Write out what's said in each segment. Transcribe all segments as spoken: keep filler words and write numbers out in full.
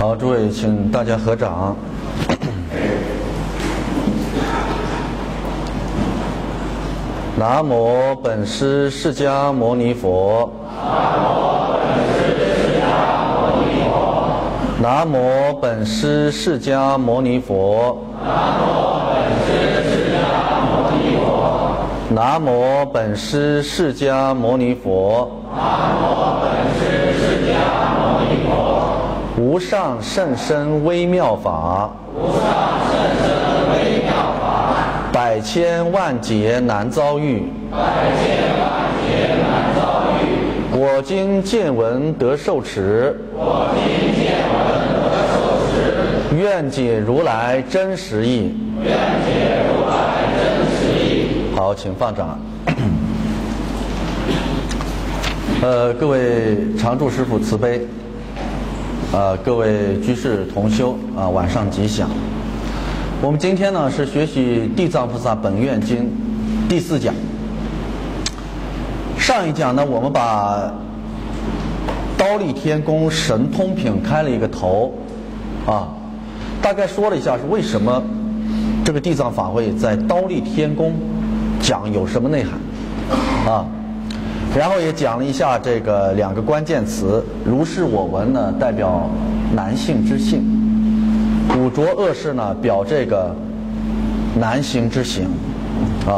好，诸位，请大家合掌。南无本师释迦牟尼佛。南无本师释迦牟尼佛。南无本师释迦牟尼佛。无上甚深微妙法，无上甚深微妙法，百千万劫难遭遇，百千万劫难遭遇。我今见闻得受持，我今见闻得受持。愿解如来真实义，愿解如来真实义。好，请放掌。呃，各位常住师父慈悲。呃，各位居士同修啊、呃，晚上吉祥。我们今天呢是学习《地藏菩萨本愿经》第四讲。上一讲呢，我们把忉利天宫神通品开了一个头，啊，大概说了一下是为什么这个地藏法会在忉利天宫讲有什么内涵，啊。然后也讲了一下这个两个关键词，如是我闻呢代表男性之性，五浊恶世呢表这个男行之行，啊。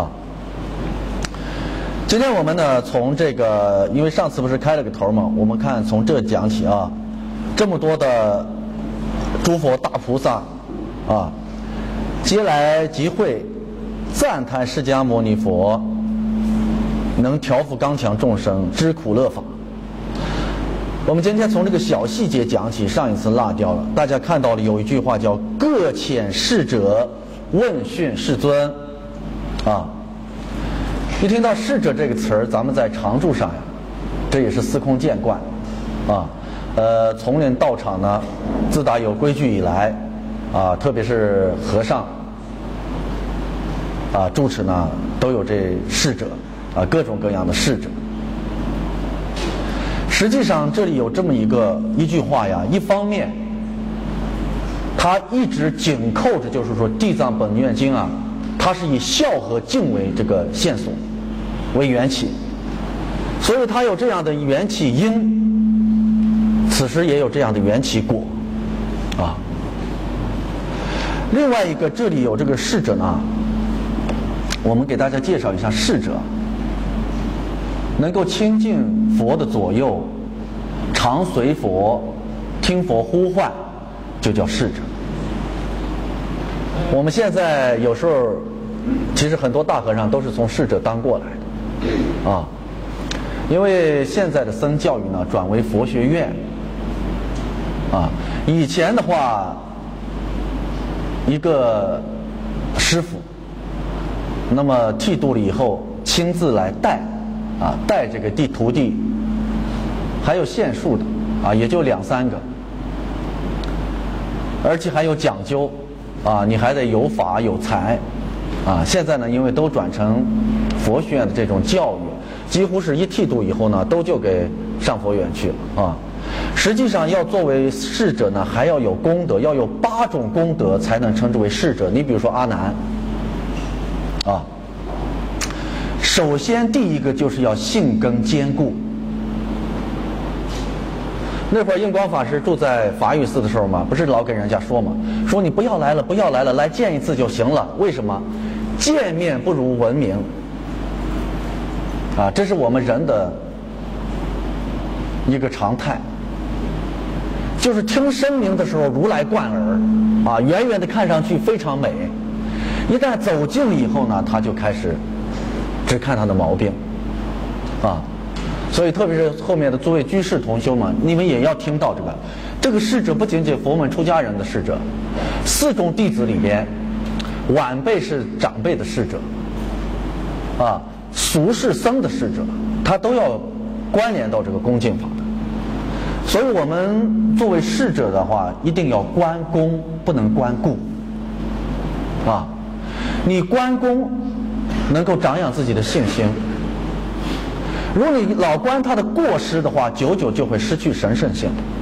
今天我们呢从这个，因为上次不是开了个头嘛，我们看从这讲起啊，这么多的诸佛大菩萨啊，皆来集会赞叹释迦牟尼佛。能调伏刚强众生知苦乐法。我们今天从这个小细节讲起，上一次落掉了。大家看到了有一句话叫“各遣侍者问讯世尊”，啊，一听到“侍者”这个词儿，咱们在常住上呀，这也是司空见惯，啊，呃，丛林道场呢，自打有规矩以来，啊，特别是和尚，啊，住持呢都有这侍者。啊，各种各样的侍者。实际上，这里有这么一个一句话呀，一方面，它一直紧扣着，就是说《地藏本愿经》啊，它是以孝和敬为这个线索，为缘起，所以它有这样的缘起因，此时也有这样的缘起果，啊。另外一个，这里有这个侍者呢，我们给大家介绍一下侍者。能够亲近佛的左右，常随佛，听佛呼唤，就叫侍者。我们现在有时候，其实很多大和尚都是从侍者当过来的，啊，因为现在的僧教育呢转为佛学院，啊，以前的话，一个师傅，那么剃度了以后，亲自来带。啊，带这个地徒弟，还有限数的啊，也就两三个，而且还有讲究啊，你还得有法有才啊。现在呢，因为都转成佛学院的这种教育，几乎是一剃度以后呢，都就给上佛院去了啊。实际上，要作为侍者呢，还要有功德，要有八种功德才能称之为侍者。你比如说阿难啊。首先，第一个就是要性根坚固。那会儿印光法师住在法雨寺的时候嘛，不是老跟人家说嘛，说你不要来了，不要来了，来见一次就行了。为什么？见面不如闻名。啊，这是我们人的一个常态。就是听声名的时候如来贯耳，啊，远远的看上去非常美，一旦走近了以后呢，他就开始。只看他的毛病，啊，所以特别是后面的诸位居士同修们，你们也要听到这个，这个侍者不仅仅佛门出家人的侍者，四众弟子里边，晚辈是长辈的侍者，啊，俗是僧的侍者，他都要关联到这个恭敬法的。所以我们作为侍者的话，一定要关公，不能关顾，啊，你关公。能够长养自己的信心。如果你老观他的过失的话，久久就会失去神圣性。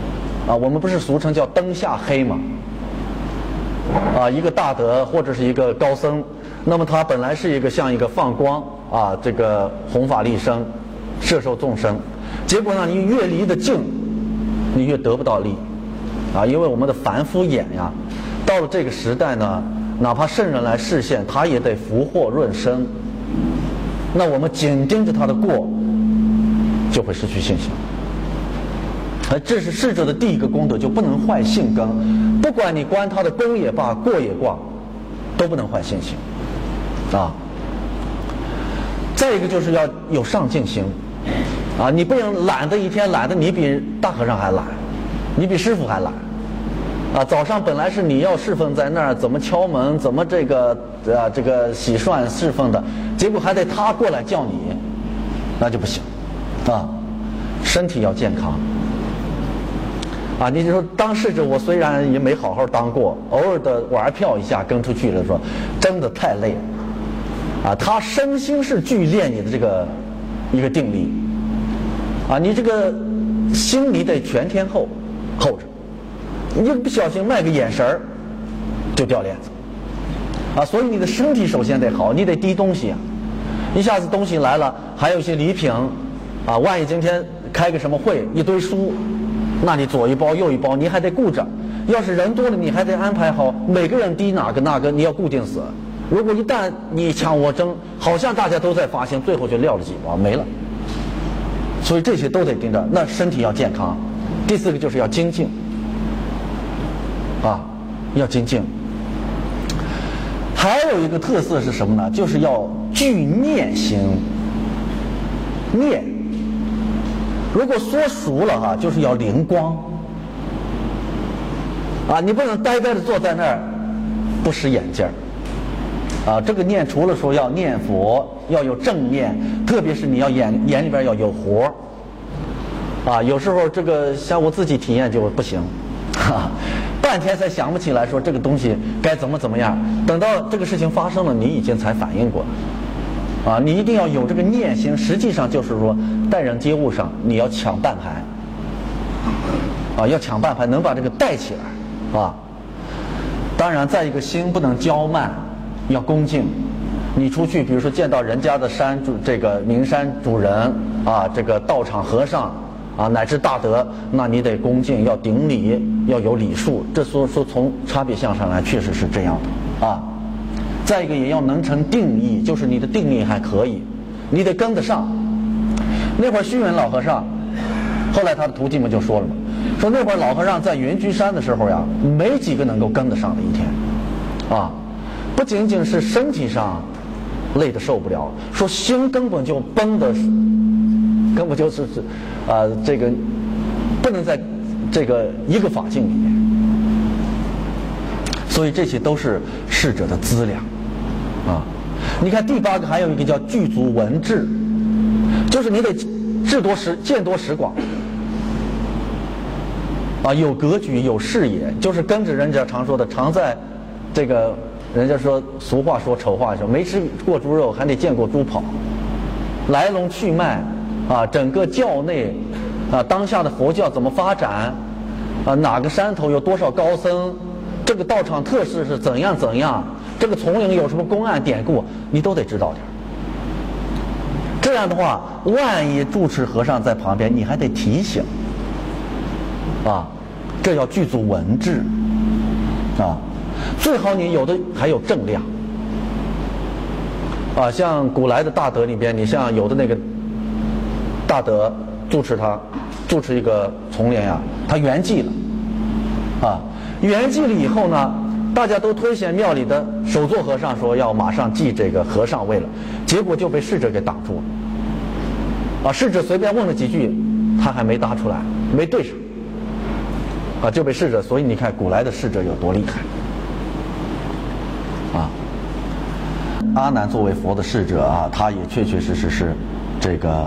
啊，我们不是俗称叫灯下黑吗？啊，一个大德或者是一个高僧，那么他本来是一个像一个放光啊，这个弘法利生，摄受众生，结果呢，你越离得近，你越得不到利，啊，因为我们的凡夫眼呀，到了这个时代呢，哪怕圣人来示现，他也得福祸润生。那我们紧盯着他的过，就会失去信心。而这是逝者的第一个功德，就不能坏信根。不管你观他的功也罢，过也罢，都不能坏信心啊。再一个就是要有上进心啊，你不能懒得一天懒得你比大和尚还懒，你比师傅还懒啊。早上本来是你要侍奉在那儿，怎么敲门，怎么这个呃这个洗涮侍奉的，结果还得他过来叫你，那就不行啊。身体要健康啊！你就说当侍者，我虽然也没好好当过，偶尔的玩票一下跟出去了，说真的太累了啊！他身心是聚练你的这个一个定力啊，你这个心你得全天候候着，你不小心卖个眼神儿就掉链子啊！所以你的身体首先得好，你得提东西啊，一下子东西来了，还有一些礼品啊，万一今天开个什么会，一堆书。那你左一包右一包，你还得顾着。要是人多了，你还得安排好每个人滴哪个那个，你要固定死。如果一旦你抢我争，好像大家都在发现，最后就撂了几包没了。所以这些都得盯着。那身体要健康。第四个就是要精进，啊，要精进。还有一个特色是什么呢？就是要具念心，念。如果说熟了哈，就是要灵光啊！你不能呆呆的坐在那儿不使眼劲儿啊！这个念除了说要念佛，要有正念，特别是你要眼眼里边要有活啊！有时候这个像我自己体验就不行，哈，半天才想不起来说这个东西该怎么怎么样，等到这个事情发生了，你已经才反应过来。啊，你一定要有这个念心，实际上就是说，待人接物上你要抢半排，啊，要抢半排，能把这个带起来，啊。当然，再一个心不能骄慢，要恭敬。你出去，比如说见到人家的山主，这个名山主人啊，这个道场和尚啊，乃至大德，那你得恭敬，要顶礼，要有礼数。这说说从差别相上来，确实是这样的啊。再一个也要能成定义，就是你的定力还可以，你得跟得上。那会儿虚云老和尚，后来他的徒弟们就说了嘛，说那会儿老和尚在云居山的时候呀，没几个能够跟得上的一天，啊，不仅仅是身体上累得受不了，说心根本就绷得，根本就是是啊、呃、这个不能在这个一个法境里面。所以这些都是逝者的资粮，啊，你看第八个还有一个叫具足文智，就是你得智多识见多识广，啊，有格局有视野，就是跟着人家常说的，常在这个人家说俗话说丑话说没吃过猪肉还得见过猪跑，来龙去脉啊，整个教内啊，当下的佛教怎么发展啊，哪个山头有多少高僧。这个道场特色是怎样怎样，这个丛林有什么公案典故，你都得知道点。这样的话，万一住持和尚在旁边，你还得提醒啊，这要具足文智啊，最好你有的还有正量啊，像古来的大德里边，你像有的那个大德住持他住持一个丛林啊，他圆寂了啊。圆寂了以后呢，大家都推选庙里的首座和尚说要马上祭这个和尚位了，结果就被侍者给挡住了。啊，侍者随便问了几句，他还没答出来，没对上，啊，就被侍者。所以你看古来的侍者有多厉害，啊。阿难作为佛的侍者啊，他也确确实实是这个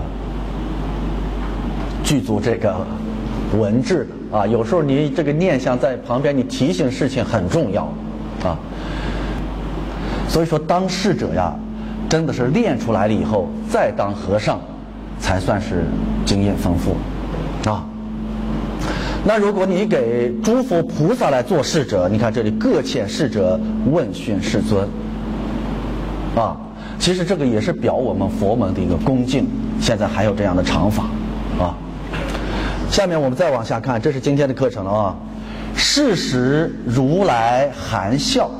具足这个文智的。啊，有时候你这个念想在旁边，你提醒事情很重要，啊。所以说，当侍者呀，真的是练出来了以后，再当和尚，才算是经验丰富，啊。 那如果你给诸佛菩萨来做侍者，你看这里各遣侍者问讯世尊啊，其实这个也是表我们佛门的一个恭敬，现在还有这样的常法啊。下面我们再往下看，这是今天的课程了啊。是时如来含笑。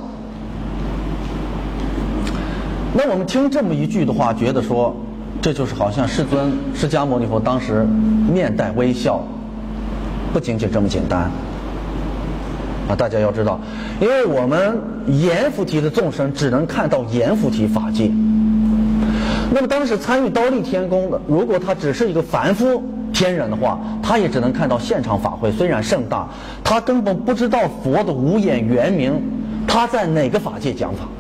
那我们听这么一句的话，觉得说这就是好像世尊释迦牟尼佛当时面带微笑，不仅仅这么简单啊！大家要知道，因为我们阎浮提的众生只能看到阎浮提法界，那么当时参与忉利天宫的，如果他只是一个凡夫天人的话，他也只能看到现场法会，虽然盛大，他根本不知道佛的无眼圆明，他在哪个法界讲法，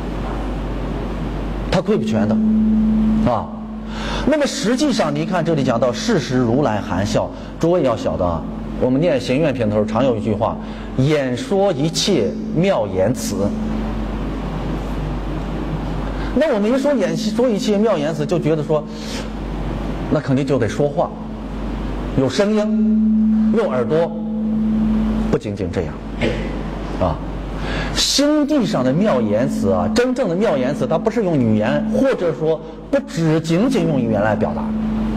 他窥不全的啊。那么实际上你看这里讲到是时如来含笑，诸位要晓得啊，我们念行愿品的时候常有一句话，演说一切妙言辞。那我们一说演说一切妙言辞，就觉得说那肯定就得说话，有声音，用耳朵，不仅仅这样啊。心地上的妙言辞啊，真正的妙言辞，它不是用语言，或者说不只仅仅用语言来表达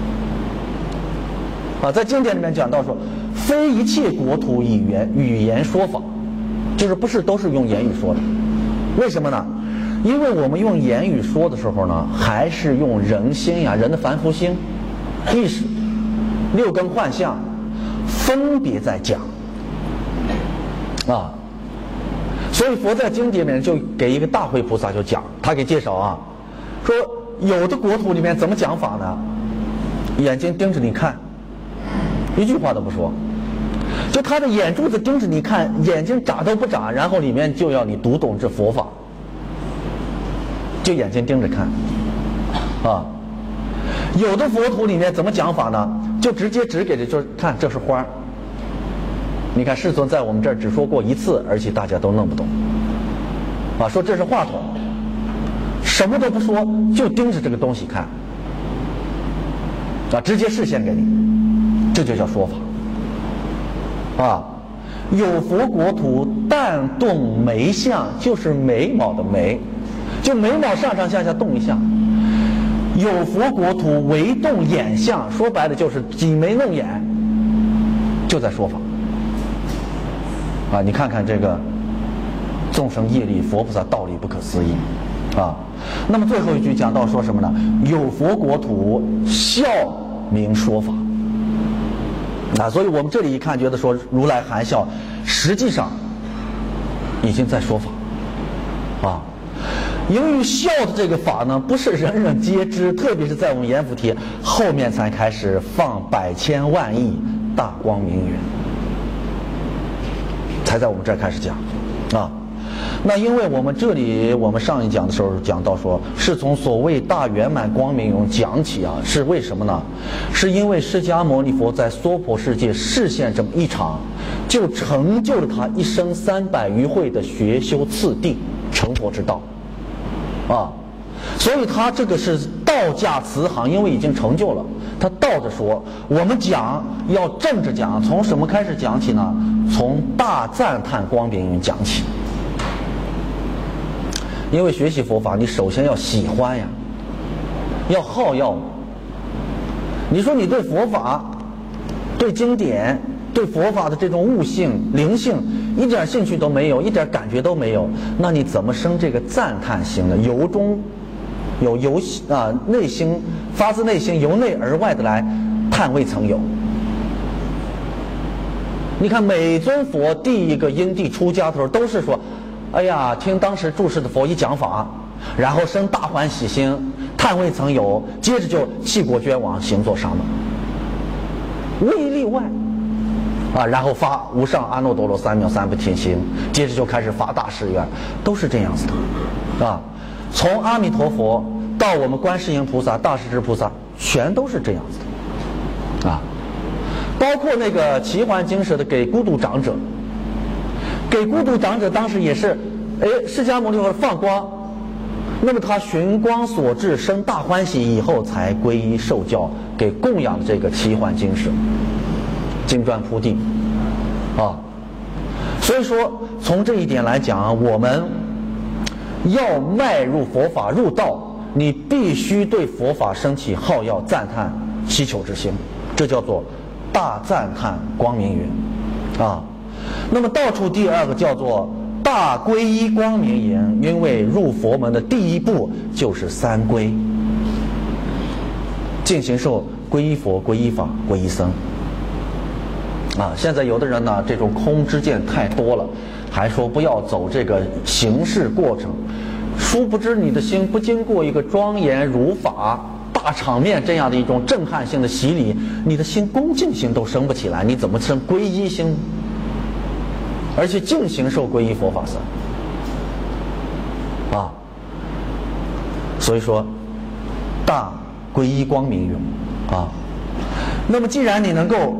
啊。在经典里面讲到说，非一切国土以言语言说法，就是不是都是用言语说的。为什么呢？因为我们用言语说的时候呢，还是用人心呀，人的凡夫心、意识、六根幻象分别在讲啊。所以佛在经典里面就给一个大慧菩萨就讲，他给介绍啊，说有的国土里面怎么讲法呢？眼睛盯着你看，一句话都不说，就他的眼珠子盯着你看，眼睛眨都不眨，然后里面就要你读懂这佛法，就眼睛盯着看啊。有的佛土里面怎么讲法呢？就直接指给的，就是看这是花。你看世尊在我们这儿只说过一次，而且大家都弄不懂啊，说这是话筒，什么都不说，就盯着这个东西看啊，直接示现给你，这就叫说法啊。有佛国土但动眉相，就是眉毛的眉，就眉毛上上下下动一下。有佛国土唯动眼相，说白了就是挤眉弄眼，就在说法啊。你看看这个众生业力，佛菩萨道理不可思议啊。那么最后一句讲到说什么呢？有佛国土笑名说法啊。所以我们这里一看觉得说如来含笑，实际上已经在说法啊。由于笑的这个法呢，不是人人皆知，特别是在我们阎浮提后面才开始放百千万亿大光明云，才在我们这儿开始讲啊。那因为我们这里我们上一讲的时候讲到说，是从所谓大圆满光明云讲起啊，是为什么呢？是因为释迦牟尼佛在娑婆世界示现这么一场，就成就了他一生三百余会的学修次第成佛之道啊。所以他这个是道驾慈航，因为已经成就了，他倒着说。我们讲要正着讲，从什么开始讲起呢？从大赞叹光明云讲起。因为学习佛法，你首先要喜欢呀，要好要。你说你对佛法、对经典、对佛法的这种悟性、灵性一点兴趣都没有，一点感觉都没有，那你怎么生这个赞叹心呢？由衷有由啊内心发自内心由内而外的来叹未曾有。你看每尊佛第一个因地出家的时候都是说，哎呀，听当时住世的佛一讲法，然后生大欢喜心，叹未曾有，接着就弃国捐王，行作沙门，无一例外啊。然后发无上阿耨多罗三藐三菩提心，接着就开始发大誓愿，都是这样子的啊。从阿弥陀佛到我们观世音菩萨、大势至菩萨，全都是这样子的啊。包括那个奇幻经舍的给孤独长者。给孤独长者当时也是，哎，释迦牟尼佛放光，那么他寻光所至，生大欢喜以后，才皈依受教，给供养这个奇幻经舍，金砖铺地啊。所以说，从这一点来讲，我们要迈入佛法入道，你必须对佛法升起好要赞叹祈求之心，这叫做大赞叹光明云啊。那么道处第二个叫做大皈依光明云，因为入佛门的第一步就是三皈：净行受、皈依佛、皈依法、皈依僧。啊，现在有的人呢，这种空之见太多了，还说不要走这个形式过程，殊不知你的心不经过一个庄严如法大场面这样的一种震撼性的洗礼，你的心恭敬心都升不起来，你怎么生皈依心？而且净行受皈依佛法僧啊，所以说大皈依光明云啊。那么既然你能够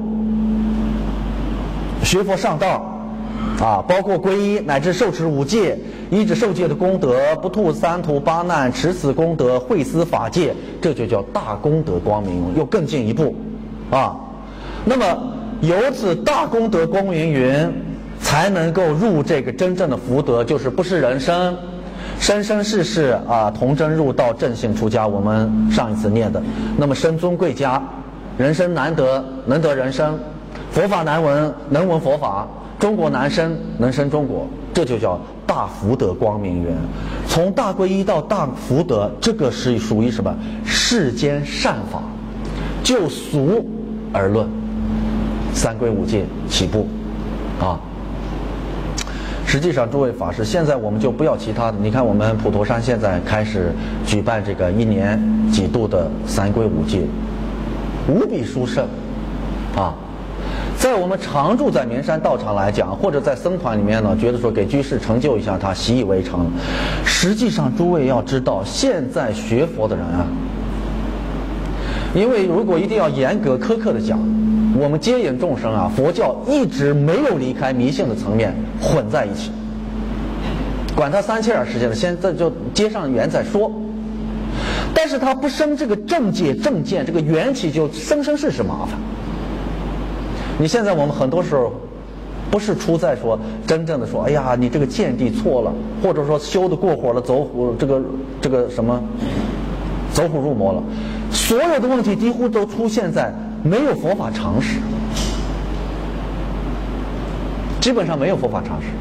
学佛上道啊，包括皈依乃至受持五戒，依止受戒的功德，不吐三途八难，持此功德，慧思法界，这就叫大功德光明云，又更进一步啊。那么由此大功德光明云，才能够入这个真正的福德，就是不是人生，生生世世啊，童真入道，正性出家。我们上一次念的，那么身尊贵家，人生难得，能得人生。佛法难闻，能闻佛法；中国难生，能生中国。这就叫大福德光明云。从大皈依到大福德，这个是属于什么？世间善法，就俗而论，三皈五戒起步啊。实际上，诸位法师，现在我们就不要其他的。你看，我们普陀山现在开始举办这个一年几度的三皈五戒，无比殊胜啊。在我们常住在绵山道场来讲，或者在僧团里面呢，觉得说给居士成就一下，他习以为常。实际上，诸位要知道，现在学佛的人啊，因为如果一定要严格苛刻的讲，我们接引众生啊，佛教一直没有离开迷信的层面混在一起，管他三七二十间的，现在就接上缘再说。但是他不生这个正解正见，这个缘起就生生世世麻烦。你现在我们很多时候不是出在说真正的说，哎呀，你这个见地错了，或者说修的过火了，走虎这个这个什么走虎入魔了，所有的问题几乎都出现在没有佛法常识，基本上没有佛法常识，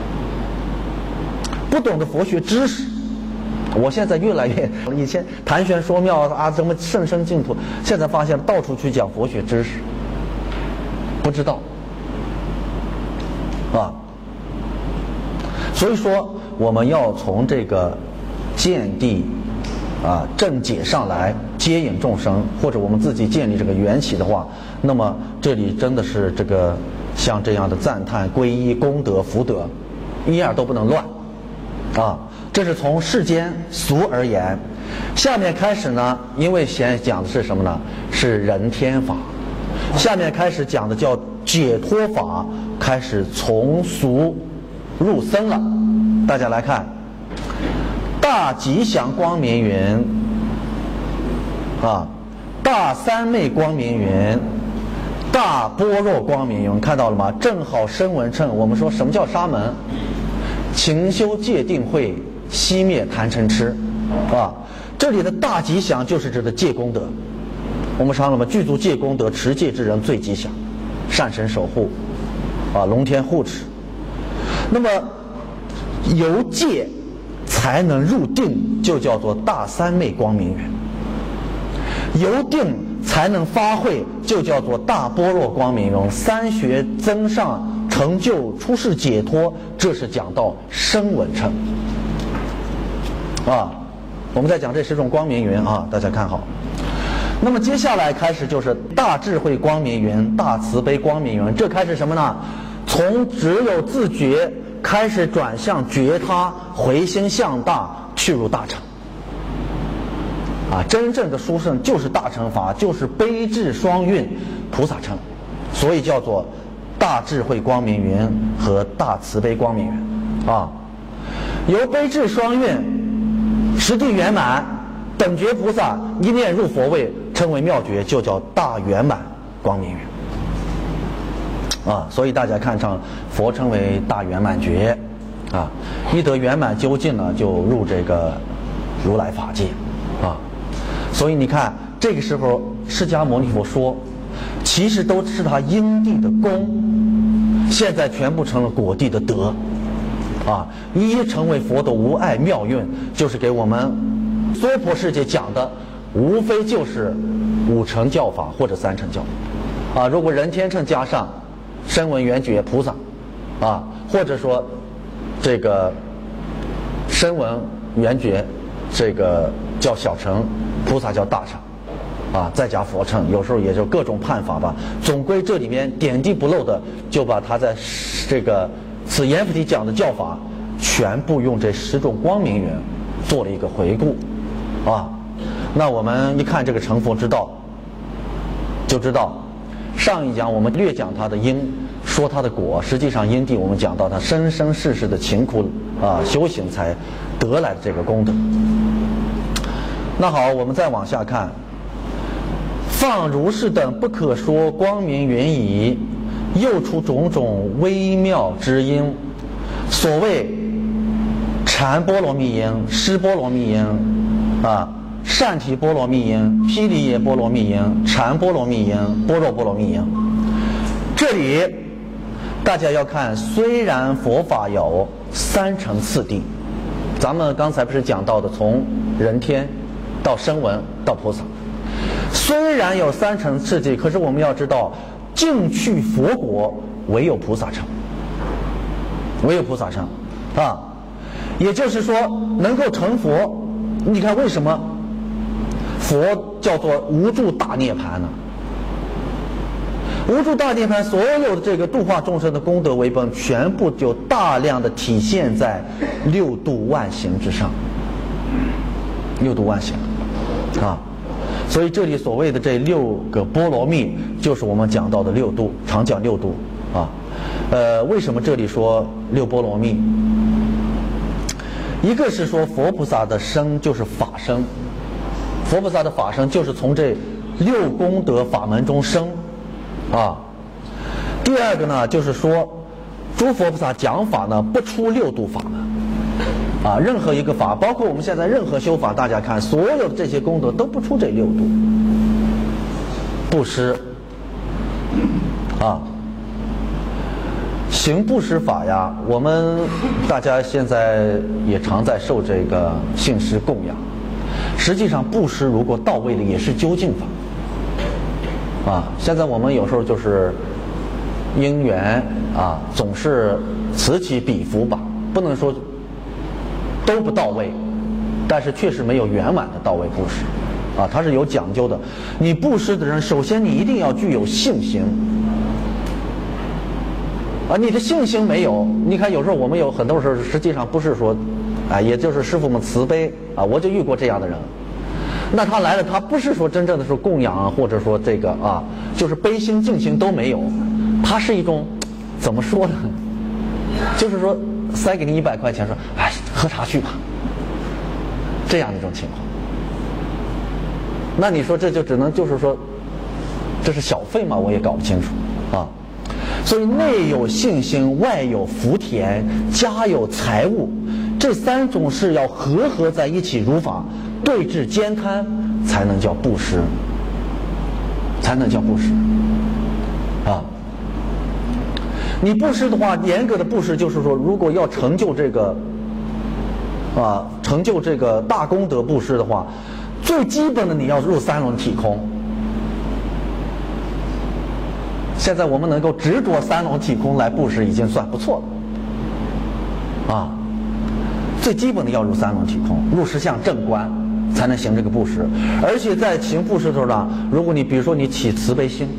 不懂得佛学知识。我现在越来越，以前谈玄说妙啊，什么甚深净土，现在发现到处去讲佛学知识，不知道啊。所以说我们要从这个见地啊正解上来接引众生，或者我们自己建立这个缘起的话，那么这里真的是这个像这样的赞叹皈依功德福德一样都不能乱啊。这是从世间俗而言。下面开始呢，因为先讲的是什么呢？是人天法。下面开始讲的叫解脱法，开始从俗入僧了。大家来看，大吉祥光明云啊，大三昧光明云，大般若光明云，看到了吗？正好声闻乘。我们说什么叫沙门？勤修戒定慧，熄灭贪嗔痴啊。这里的大吉祥就是指的戒功德。我们说了嘛，具足戒功德，持戒之人最吉祥，善神守护啊，龙天护持。那么由戒才能入定，就叫做大三昧光明云；由定才能发慧，就叫做大般若光明云。三学增上成就出世解脱，这是讲到声闻乘啊。我们在讲这十种光明云啊，大家看好。那么接下来开始就是大智慧光明云、大慈悲光明云。这开始什么呢？从只有自觉开始转向觉他，回心向大，去入大乘啊。真正的殊胜就是大乘法，就是悲智双运菩萨乘，所以叫做大智慧光明云和大慈悲光明云啊。由悲智双运实地圆满等觉菩萨一念入佛位，称为妙觉，就叫大圆满光明云啊，所以大家看上佛称为大圆满觉，啊，一得圆满究竟呢，就入这个如来法界，啊，所以你看这个时候释迦牟尼佛说，其实都是他因地的功，现在全部成了果地的德，啊，一一成为佛的无碍妙运，就是给我们娑婆世界讲的，无非就是五乘教法或者三乘教法，啊，如果人天乘加上声闻缘觉菩萨，啊，或者说这个声闻缘觉这个叫小乘，菩萨叫大乘，啊，再加佛乘，有时候也就各种判法吧。总归这里面点滴不漏的，就把他在这个此阎浮提讲的教法，全部用这十种光明缘做了一个回顾，啊，那我们一看这个成佛之道，就知道。上一讲我们略讲他的因，说他的果，实际上因地我们讲到他生生世世的勤苦啊修行才得来的这个功德。那好，我们再往下看，放如是等不可说光明云矣，又出种种微妙之因，所谓禅波罗蜜因、施波罗蜜因啊。善体波罗蜜因、毗梨耶波罗蜜因、禅波罗蜜因、般若波罗蜜因。这里大家要看，虽然佛法有三乘次第，咱们刚才不是讲到的，从人天到声闻到菩萨，虽然有三乘次第，可是我们要知道，尽去佛国唯有菩萨乘，唯有菩萨乘啊，也就是说能够成佛。你看为什么佛叫做无住大涅槃呢？无住大涅槃，所有的这个度化众生的功德为本，全部就大量的体现在六度万行之上。六度万行啊，所以这里所谓的这六个波罗蜜，就是我们讲到的六度，常讲六度啊。呃，为什么这里说六波罗蜜？一个是说佛菩萨的生就是法身，佛菩萨的法身就是从这六功德法门中生啊。第二个呢，就是说诸佛菩萨讲法呢不出六度法门啊，任何一个法，包括我们现在任何修法，大家看所有的这些功德都不出这六度。布施啊，行布施法呀，我们大家现在也常在受这个信施供养。实际上布施如果到位的也是究竟法啊。现在我们有时候就是因缘啊，总是此起彼伏吧，不能说都不到位，但是确实没有圆满的到位布施啊，它是有讲究的。你布施的人，首先你一定要具有信心。啊，你的信心没有，你看有时候我们有很多时候实际上不是说，啊，也就是师父们慈悲啊，我就遇过这样的人。那他来了，他不是说真正的是供养啊，或者说这个啊，就是悲心敬心都没有，他是一种怎么说呢？就是说塞给你一百块钱，说哎喝茶去吧，这样的一种情况。那你说这就只能就是说，这是小费吗？我也搞不清楚啊。所以内有信心，外有福田，家有财物，这三种事要合合在一起如法，对治兼贪，才能叫布施，才能叫布施啊。你布施的话，严格的布施就是说，如果要成就这个啊，成就这个大功德布施的话，最基本的你要入三轮体空。现在我们能够执着三轮体空来布施，已经算不错了啊。最基本的要入三轮体空，入十相正观，才能行这个布施。而且在行布施的时候呢，如果你比如说你起慈悲心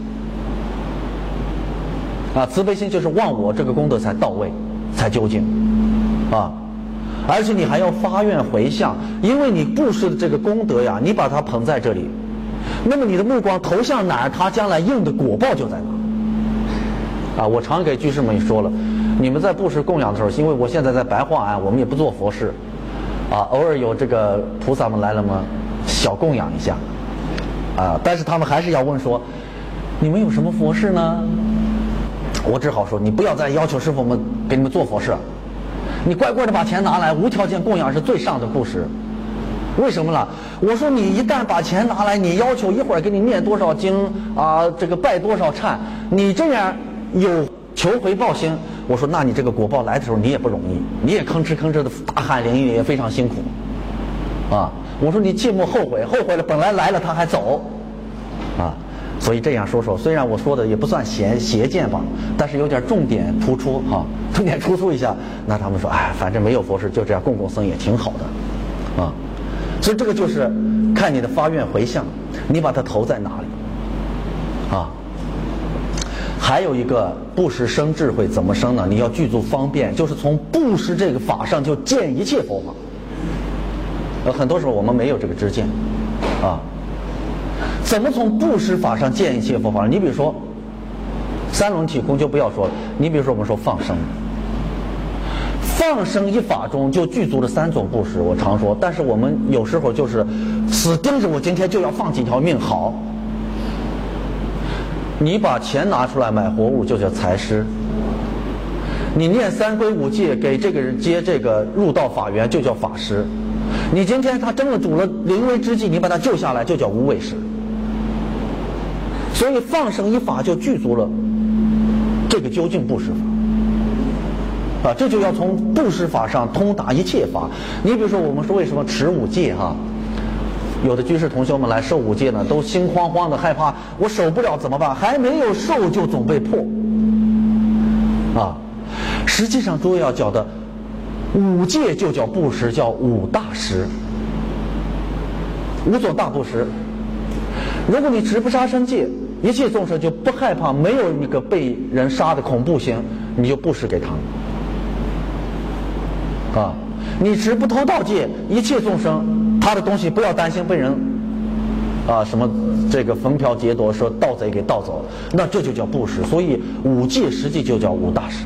啊，慈悲心就是忘我，这个功德才到位，才究竟啊。而且你还要发愿回向，因为你布施的这个功德呀，你把它捧在这里，那么你的目光投向哪儿，它将来应的果报就在哪。啊，我常给居士们说了，你们在布施供养的时候，因为我现在在白话庵，我们也不做佛事，啊，偶尔有这个菩萨们来了嘛，小供养一下，啊，但是他们还是要问说，你们有什么佛事呢？ 我只好说，你不要再要求师傅们给你们做佛事，你乖乖的把钱拿来，无条件供养是最上的布施。为什么呢？我说你一旦把钱拿来，你要求一会儿给你念多少经啊，这个拜多少忏，你这样有求回报心，我说那你这个果报来的时候你也不容易，你也吭哧吭哧的大汗淋漓，也非常辛苦啊。我说你切莫后悔，后悔了本来来了他还走啊。所以这样说说，虽然我说的也不算邪邪见吧，但是有点重点突出哈、啊，重点突出一下。那他们说，哎，反正没有佛事，就这样供供僧也挺好的，啊。所以这个就是看你的发愿回向，你把它投在哪里，啊。还有一个布施生智慧怎么生呢？你要具足方便，就是从布施这个法上就见一切佛法。呃，很多时候我们没有这个知见，啊。怎么从布施法上见一切佛法？你比如说三轮体空就不要说了，你比如说我们说放生，放生一法中就具足了三种布施。我常说，但是我们有时候就是死盯着我今天就要放几条命好。你把钱拿出来买活物就叫财施，你念三皈五戒给这个人接这个入道法缘就叫法施，你今天他真的主了临危之际，你把他救下来就叫无畏施。所以放生一法就具足了这个究竟布施法啊，这就要从布施法上通达一切法。你比如说我们说为什么持五戒哈、啊，有的居士同修们来受五戒呢，都心慌慌的害怕，我守不了怎么办？还没有受就总被迫啊。实际上诸位要晓得，五戒就叫布施，叫五大施，五种大布施。如果你持不杀生戒，一切众生就不害怕，没有一个被人杀的恐怖心，你就布施给他们啊。你持不偷盗戒，一切众生他的东西不要担心被人啊什么这个焚嫖劫夺，说盗贼给盗走，那这就叫布施。所以五戒实际就叫五大施，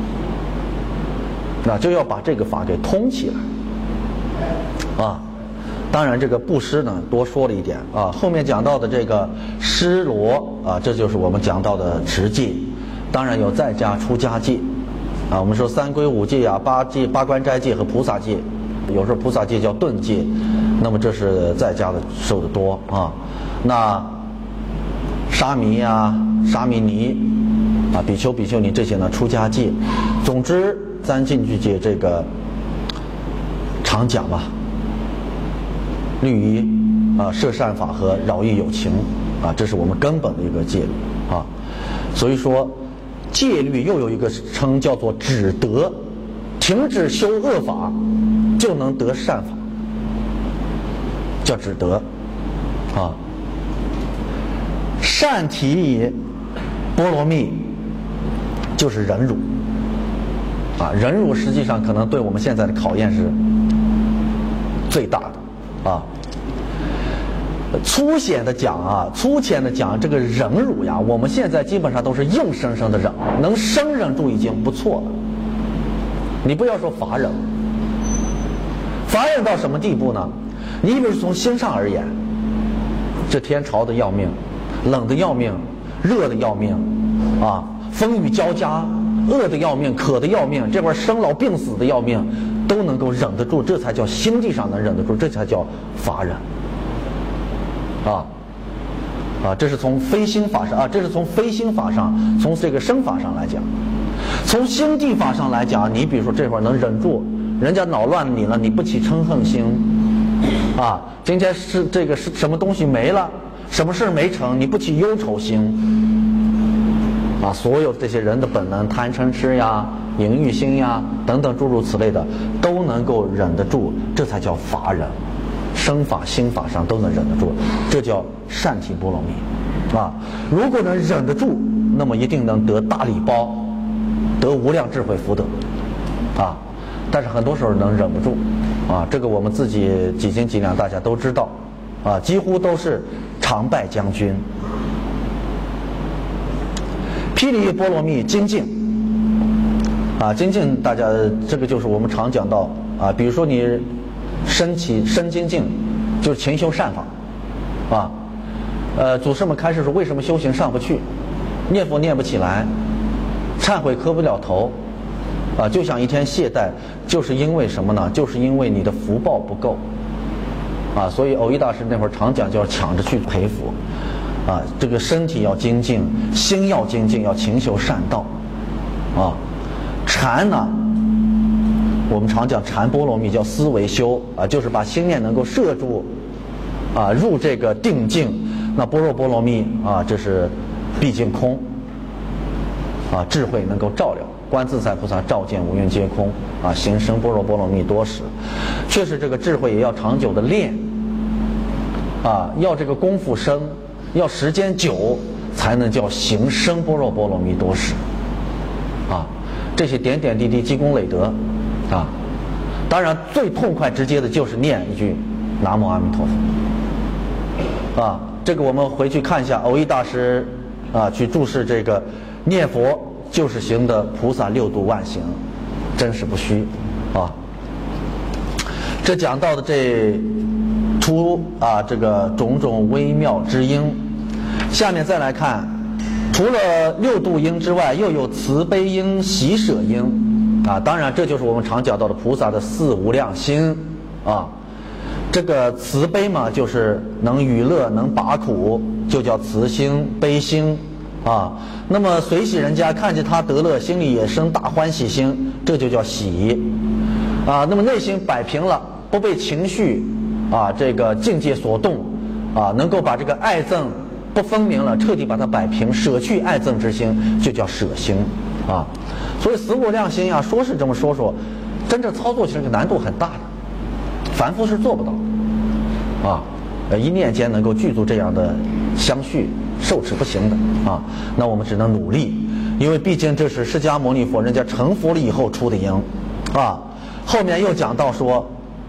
那就要把这个法给通起来啊。当然这个布施呢多说了一点啊，后面讲到的这个施罗啊，这就是我们讲到的持戒。当然有在家出家戒啊，我们说三皈五戒啊，八戒八关斋戒和菩萨戒，有时候菩萨戒叫顿戒，那么这是在家的受的多啊。那沙弥呀、沙弥尼啊、比丘比丘尼这些呢出家戒。总之咱进去戒这个常讲吧，律仪啊、摄善法和饶益有情啊，这是我们根本的一个戒律啊。所以说戒律又有一个称叫做止德，停止修恶法就能得善法，叫止德啊。善提波罗蜜就是忍辱啊，忍辱实际上可能对我们现在的考验是最大的啊。粗显的讲啊，粗浅的讲，这个忍辱呀，我们现在基本上都是硬生生的忍，能生忍住已经不错了。你不要说法忍，法忍到什么地步呢？你比如从心上而言，这天潮的要命，冷的要命，热的要命啊，风雨交加，饿的要命，渴的要命，这块生老病死的要命，都能够忍得住，这才叫心地上能忍得住，这才叫法忍啊啊！这是从非心法上啊，这是从非心法上，从这个生法上来讲。从心地法上来讲，你比如说这会儿能忍住，人家恼乱你了，你不起嗔恨心啊。今天是这个是什么东西没了，什么事没成，你不起忧愁心啊。所有这些人的本能，贪嗔痴呀、淫欲心呀等等诸如此类的，都能够忍得住，这才叫法忍。生法心法上都能忍得住，这叫善提波罗蜜啊。如果能忍得住，那么一定能得大礼包，得无量智慧福德啊。但是很多时候能忍不住啊，这个我们自己几斤几两大家都知道啊，几乎都是常败将军。毗梨波罗蜜精进啊，精进大家这个就是我们常讲到啊，比如说你身起身精进，就是勤修善法啊。呃，祖师们开始说为什么修行上不去，念佛念不起来忏悔磕不了头，啊，就像一天懈怠，就是因为什么呢？就是因为你的福报不够，啊，所以藕益大师那会儿常讲，就要抢着去培福，啊，这个身体要精进，心要精进，要勤修善道，啊，禅呢，我们常讲禅波罗蜜叫思维修，啊，就是把心念能够摄住，啊，入这个定境。那般若波罗蜜啊，这是毕竟空，啊，智慧能够照亮。观自在菩萨照见五蕴皆空，啊，行深般若波罗蜜多时。确实，这个智慧也要长久的练，啊，要这个功夫深，要时间久，才能叫行深般若波罗蜜多时。啊，这些点点滴滴积功累德，啊，当然最痛快直接的就是念一句南无阿弥陀佛。啊，这个我们回去看一下藕益大师啊，去注释这个念佛就是行的菩萨六度万行，真是不虚啊。这讲到的这图啊，这个种种微妙之因，下面再来看，除了六度因之外，又有慈悲因、喜舍因啊。当然，这就是我们常讲到的菩萨的四无量心啊。这个慈悲嘛，就是能娱乐、能拔苦，就叫慈心、悲心啊。那么随喜人家看见他得乐，心里也生大欢喜心，这就叫喜啊。那么内心摆平了，不被情绪啊这个境界所动啊，能够把这个爱憎不分明了，彻底把它摆平，舍去爱憎之心，就叫舍心啊。所以四无量心啊，说是这么说说，真正操作起来难度很大的。凡夫是做不到，啊，一念间能够具足这样的相续，受持不行的啊。那我们只能努力，因为毕竟这是释迦牟尼佛人家成佛了以后出的因，啊。后面又讲到说，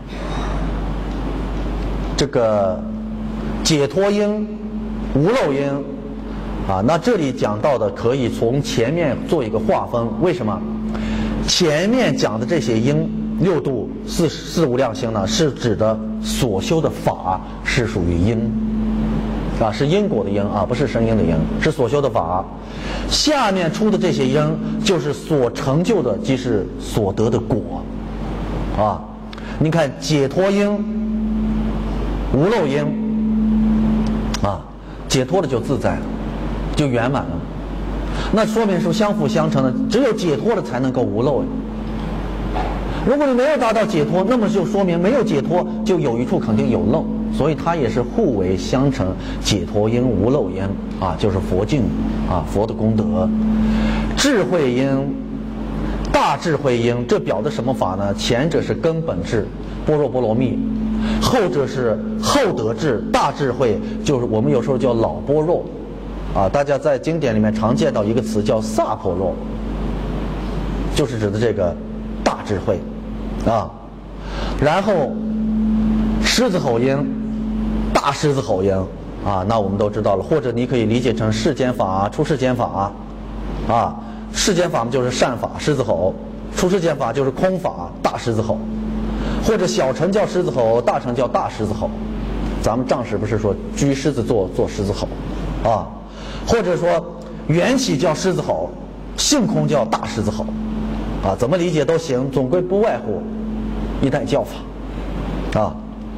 这个解脱因、无漏因，啊，那这里讲到的可以从前面做一个划分，为什么？前面讲的这些因。六度四四无量心呢，是指的所修的法是属于因，啊，是因果的因啊，不是生因的因，是所修的法。下面出的这些因，就是所成就的，即是所得的果，啊，你看解脱因、无漏因，啊，解脱了就自在了，就圆满了。那说明是相辅相成的，只有解脱了才能够无漏。如果你没有达到解脱，那么就说明没有解脱就有一处肯定有漏，所以它也是互为相成，解脱因、无漏因啊，就是佛境啊，佛的功德。智慧因、大智慧因，这表的什么法呢？前者是根本智，般若波罗蜜；后者是后得智，大智慧，就是我们有时候叫老般若啊。大家在经典里面常见到一个词叫萨婆若，就是指的这个大智慧。啊，然后狮子吼音、大狮子吼音啊，那我们都知道了。或者你可以理解成世间法、出世间法啊。世间法就是善法，狮子吼；出世间法就是空法，大狮子吼。或者小乘叫狮子吼，大乘叫大狮子吼。咱们藏史不是说居狮子座，坐狮子吼啊？或者说缘起叫狮子吼，性空叫大狮子吼。啊，怎么理解都行，总归不外乎一代教法啊。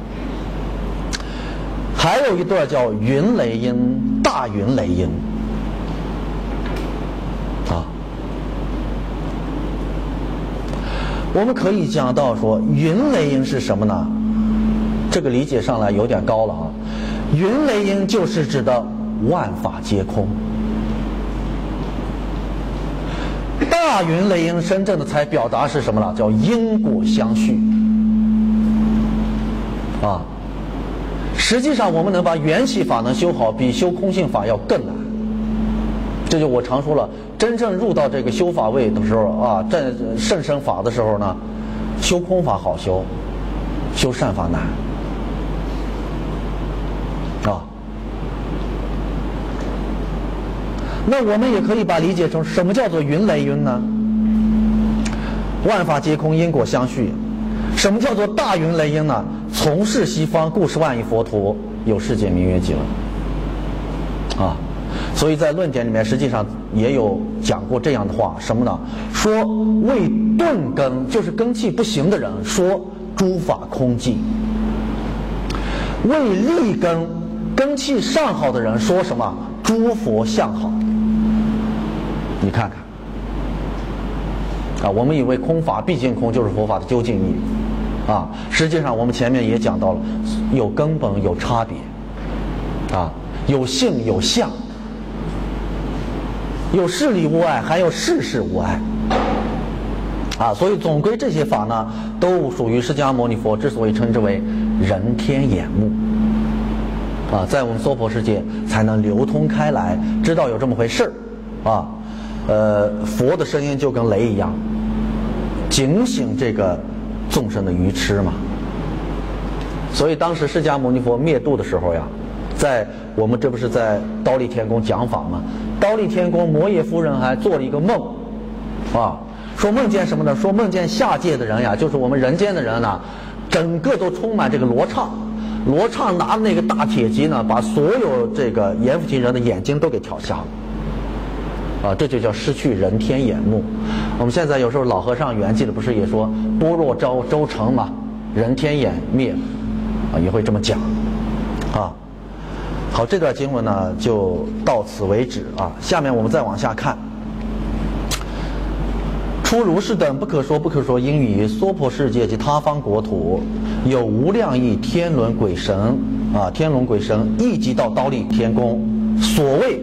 还有一段叫云雷音、大云雷音啊。我们可以讲到说，云雷音是什么呢？这个理解上来有点高了啊。云雷音就是指的万法皆空。大云雷音真正的才表达是什么了？叫因果相续啊。实际上我们能把缘起法能修好，比修空性法要更难。这就我常说了，真正入到这个修法位的时候啊，这甚深法的时候呢，修空法好修，修善法难啊。那我们也可以把理解成什么叫做云雷音呢？万法皆空，因果相续。什么叫做大云雷音呢？从事西方故事万亿佛陀，有世界名曰极乐啊。 所以在论点里面实际上也有讲过这样的话，什么呢？说为钝根，就是根气不行的人，说诸法空寂；为利根，根气上好的人，说什么？诸佛相好。你看看啊，我们以为空法毕竟空就是佛法的究竟义啊，实际上我们前面也讲到了，有根本有差别啊，有性有相，有事理无碍，还有事事无碍啊，所以总归这些法呢，都属于释迦牟尼佛之所以称之为人天眼目啊，在我们娑婆世界才能流通开来，知道有这么回事啊。呃，佛的声音就跟雷一样，警醒这个众生的愚痴嘛。所以当时释迦牟尼佛灭度的时候呀，在我们这不是在忉利天宫讲法吗？忉利天宫摩耶夫人还做了一个梦啊，说梦见什么呢？说梦见下界的人呀，就是我们人间的人呢，整个都充满这个罗刹，罗刹拿那个大铁戟呢，把所有这个阎浮提人的眼睛都给挑瞎了啊，这就叫失去人天眼目。我们现在有时候老和尚圆寂的不是也说般若周周成嘛，人天眼灭啊，也会这么讲啊。好，这段经文呢就到此为止啊。下面我们再往下看。出如是等不可说不可说因于娑婆世界及他方国土，有无量亿天轮鬼神啊，天龙鬼神亦即到忉利天宫。所谓，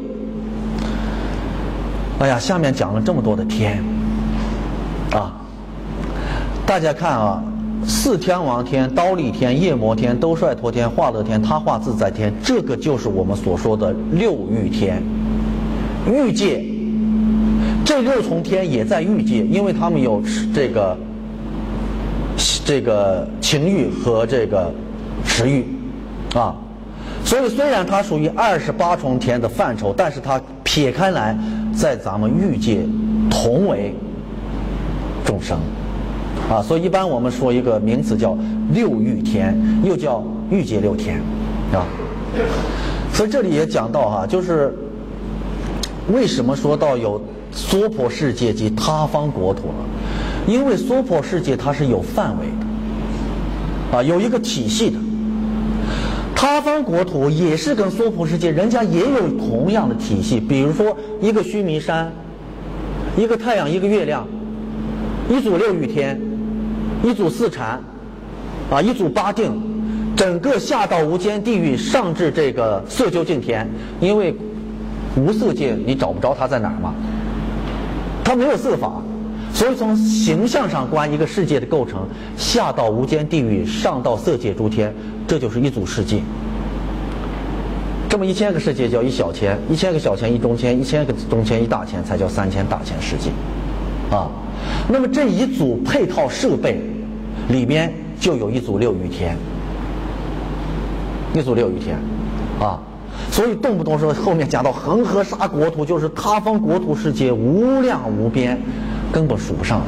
哎呀，下面讲了这么多的天啊，大家看啊，四天王天、忉利天、夜摩天、兜率陀天、化乐天、他化自在天，这个就是我们所说的六欲天。欲界，这六重天也在欲界，因为他们有这个这个情欲和这个食欲啊，所以虽然它属于二十八重天的范畴，但是它撇开来，在咱们欲界同为众生啊，所以一般我们说一个名词叫六欲天，又叫欲界六天啊。所以这里也讲到哈、啊，就是为什么说到有娑婆世界及他方国土呢？因为娑婆世界它是有范围的啊，有一个体系的。他方国土也是跟娑婆世界人家也有同样的体系，比如说一个须弥山，一个太阳，一个月亮，一组六欲天，一组四禅啊，一组八定，整个下到无间地狱，上至这个色究竟天，因为无色界你找不着它在哪儿嘛，它没有色法，所以从形象上观一个世界的构成，下到无间地狱，上到色界诸天，这就是一组世界。这么一千个世界叫一小千，一千个小千一中千，一千个中千一大千，才叫三千大千世界啊。那么这一组配套设备里边就有一组六欲天，一组六欲天啊。所以动不动说后面讲到恒河沙国土，就是他方国土世界无量无边，根本数不上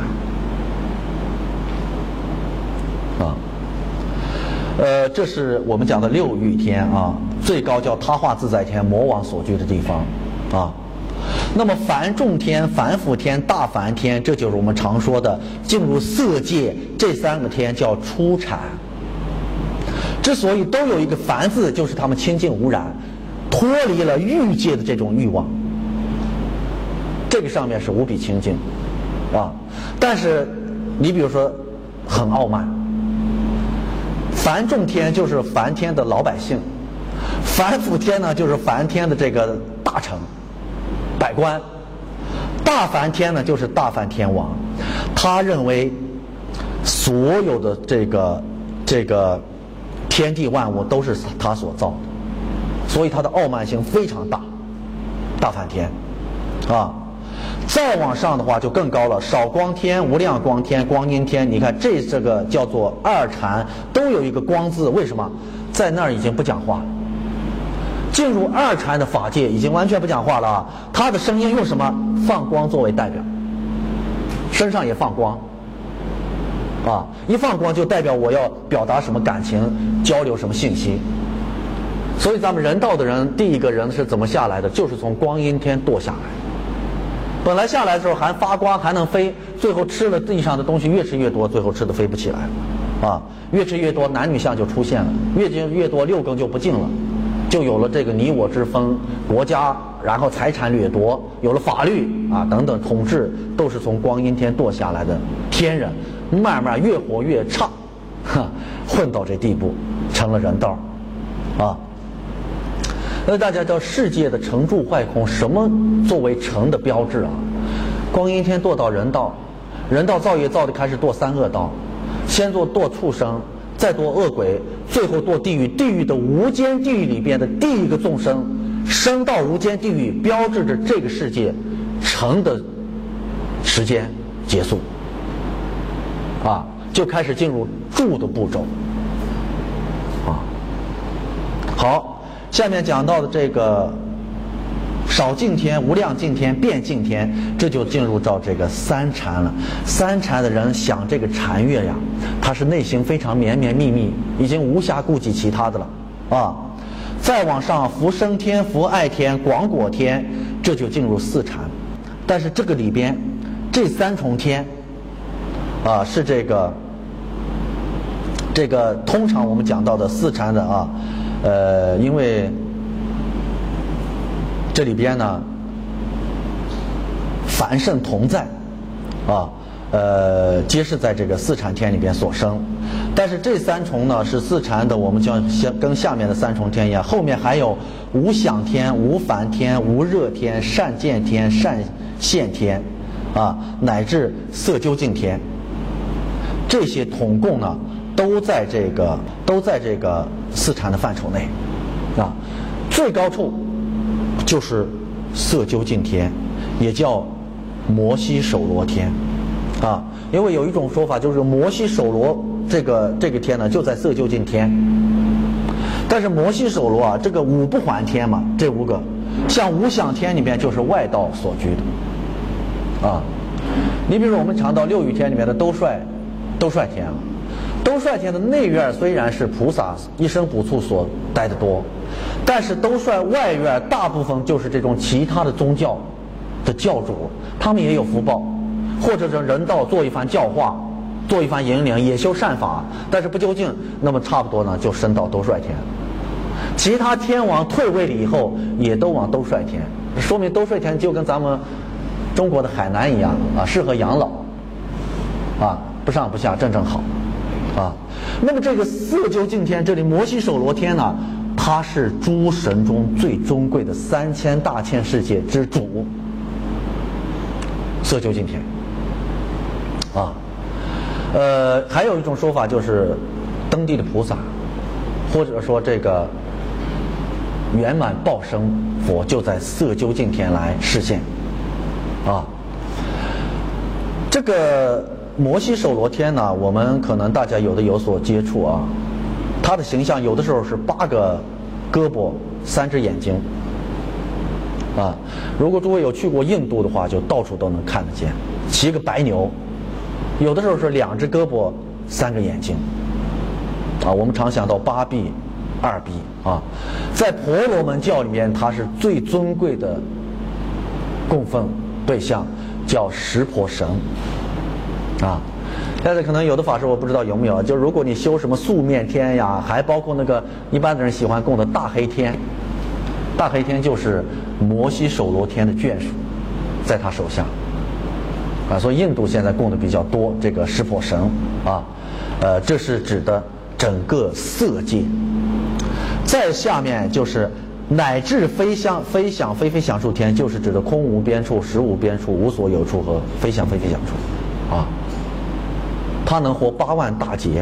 来啊。呃，这是我们讲的六欲天啊，最高叫他化自在天，魔王所居的地方啊。那么凡众天、凡夫天、大梵天，这就是我们常说的进入色界，这三个天叫初禅。之所以都有一个凡字，就是他们清净无染，脱离了欲界的这种欲望，这个上面是无比清净啊。但是你比如说很傲慢，凡众天就是梵天的老百姓，凡夫天呢就是梵天的这个大臣百官，大梵天呢就是大梵天王，他认为所有的这个这个天地万物都是他所造的，所以他的傲慢性非常大，大梵天啊。再往上的话就更高了，少光天、无量光天、光阴天，你看这这个叫做二禅，都有一个光字，为什么？在那儿已经不讲话了，进入二禅的法界已经完全不讲话了啊。他的声音用什么？放光作为代表，身上也放光啊，一放光就代表我要表达什么感情，交流什么信息。 所以咱们人道的人，第一个人是怎么下来的？就是从光阴天堕下来。本来下来的时候还发光，还能飞，最后吃了地上的东西越吃越多，最后吃的飞不起来，啊，越吃越多，男女相就出现了，越吃越多，六根就不净了，就有了这个你我之分，国家，然后财产掠夺，有了法律啊等等统治，都是从光阴天堕下来的天人，慢慢越活越差，哈，混到这地步，成了人道，啊。那大家知道世界的成住坏空，什么作为成的标志啊？光阴天堕到人道，人道造业造的开始堕三恶道，先做堕畜生，再堕恶鬼，最后堕地狱。地狱的无间地狱里边的第一个众生升到无间地狱，标志着这个世界成的时间结束，啊，就开始进入住的步骤，啊，好。下面讲到的这个少净天、无量净天、变净天，这就进入到这个三禅了。三禅的人想这个禅悦呀，他是内心非常绵绵密密，已经无暇顾及其他的了啊。再往上，福生天、福爱天、广果天，这就进入四禅。但是这个里边，这三重天啊，是这个这个通常我们讲到的四禅的啊。呃，因为这里边呢，凡圣同在，啊，呃，皆是在这个四禅天里边所生。但是这三重呢，是四禅的，我们将跟下面的三重天一样，后面还有无想天、无烦天、无热天、善见天、善现天，啊，乃至色究竟天，这些统共呢，都在这个都在这个四禅的范畴内，啊，最高处就是色究竟天，也叫摩西首罗天，啊，因为有一种说法就是摩西首罗这个这个天呢就在色究竟天，但是摩西首罗啊，这个五不还天嘛，这五个像无想天里面就是外道所居的，啊，你比如说我们常到六欲天里面的兜率兜率天啊。兜率天的内院虽然是菩萨一生补处所待得多，但是兜率外院大部分就是这种其他的宗教的教主，他们也有福报，或者是人道做一番教化，做一番引领，也修善法，但是不究竟，那么差不多呢就升到兜率天。其他天王退位了以后，也都往兜率天，说明兜率天就跟咱们中国的海南一样啊，适合养老，啊，不上不下，正正好。啊，那么这个色究竟天，这里摩西首罗天呢，它是诸神中最尊贵的三千大千世界之主，色究竟天。啊，呃，还有一种说法就是登地的菩萨，或者说这个圆满报生佛就在色究竟天来示现。啊，这个。摩西首罗天呢，我们可能大家有的有所接触啊，他的形象有的时候是八个胳膊三只眼睛啊，如果诸位有去过印度的话，就到处都能看得见，骑个白牛，有的时候是两只胳膊三个眼睛啊，我们常想到八臂二臂啊，在婆罗门教里面，他是最尊贵的供奉对象，叫湿婆神。啊，但是可能有的法师我不知道有没有，就如果你修什么素面天呀，还包括那个一般的人喜欢供的大黑天，大黑天就是摩西首罗天的眷属，在他手下，啊，所以印度现在供的比较多这个湿婆神啊，呃，这是指的整个色界，再下面就是乃至非想非想非非想处天，就是指的空无边处、实无边处、无所有处和非想非非想处，啊。他能活八万大劫，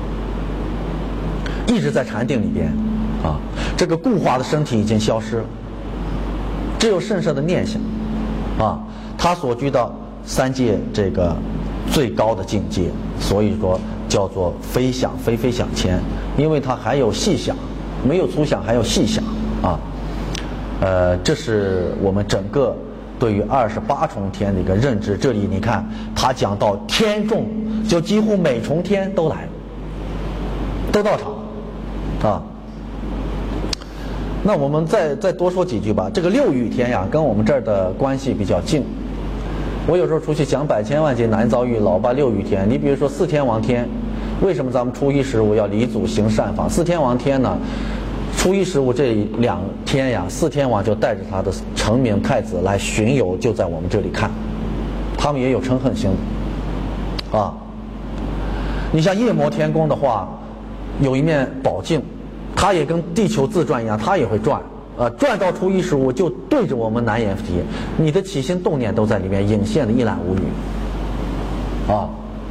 一直在禅定里边，啊，这个固化的身体已经消失了，只有甚深的念想，啊，他所居到三界这个最高的境界，所以说叫做非想非非想天，因为他还有细想，没有粗想，还有细想，啊，呃，这是我们整个对于二十八重天的一个认知。这里你看他讲到天众，就几乎每重天都来了，都到场啊。 那我们再再多说几句吧。这个六欲天呀，跟我们这儿的关系比较近。我有时候出去讲百千万劫难遭遇，老把六欲天。你比如说四天王天，为什么咱们初一十五要礼祖行善法？四天王天呢，初一十五这两天呀，四天王就带着他的成名太子来巡游，就在我们这里看。他们也有嗔恨心啊。你像夜摩天宫的话，有一面宝镜，它也跟地球自转一样，它也会转，呃，转到初一十五就对着我们南阎浮提，你的起心动念都在里面隐现的一览无余，啊。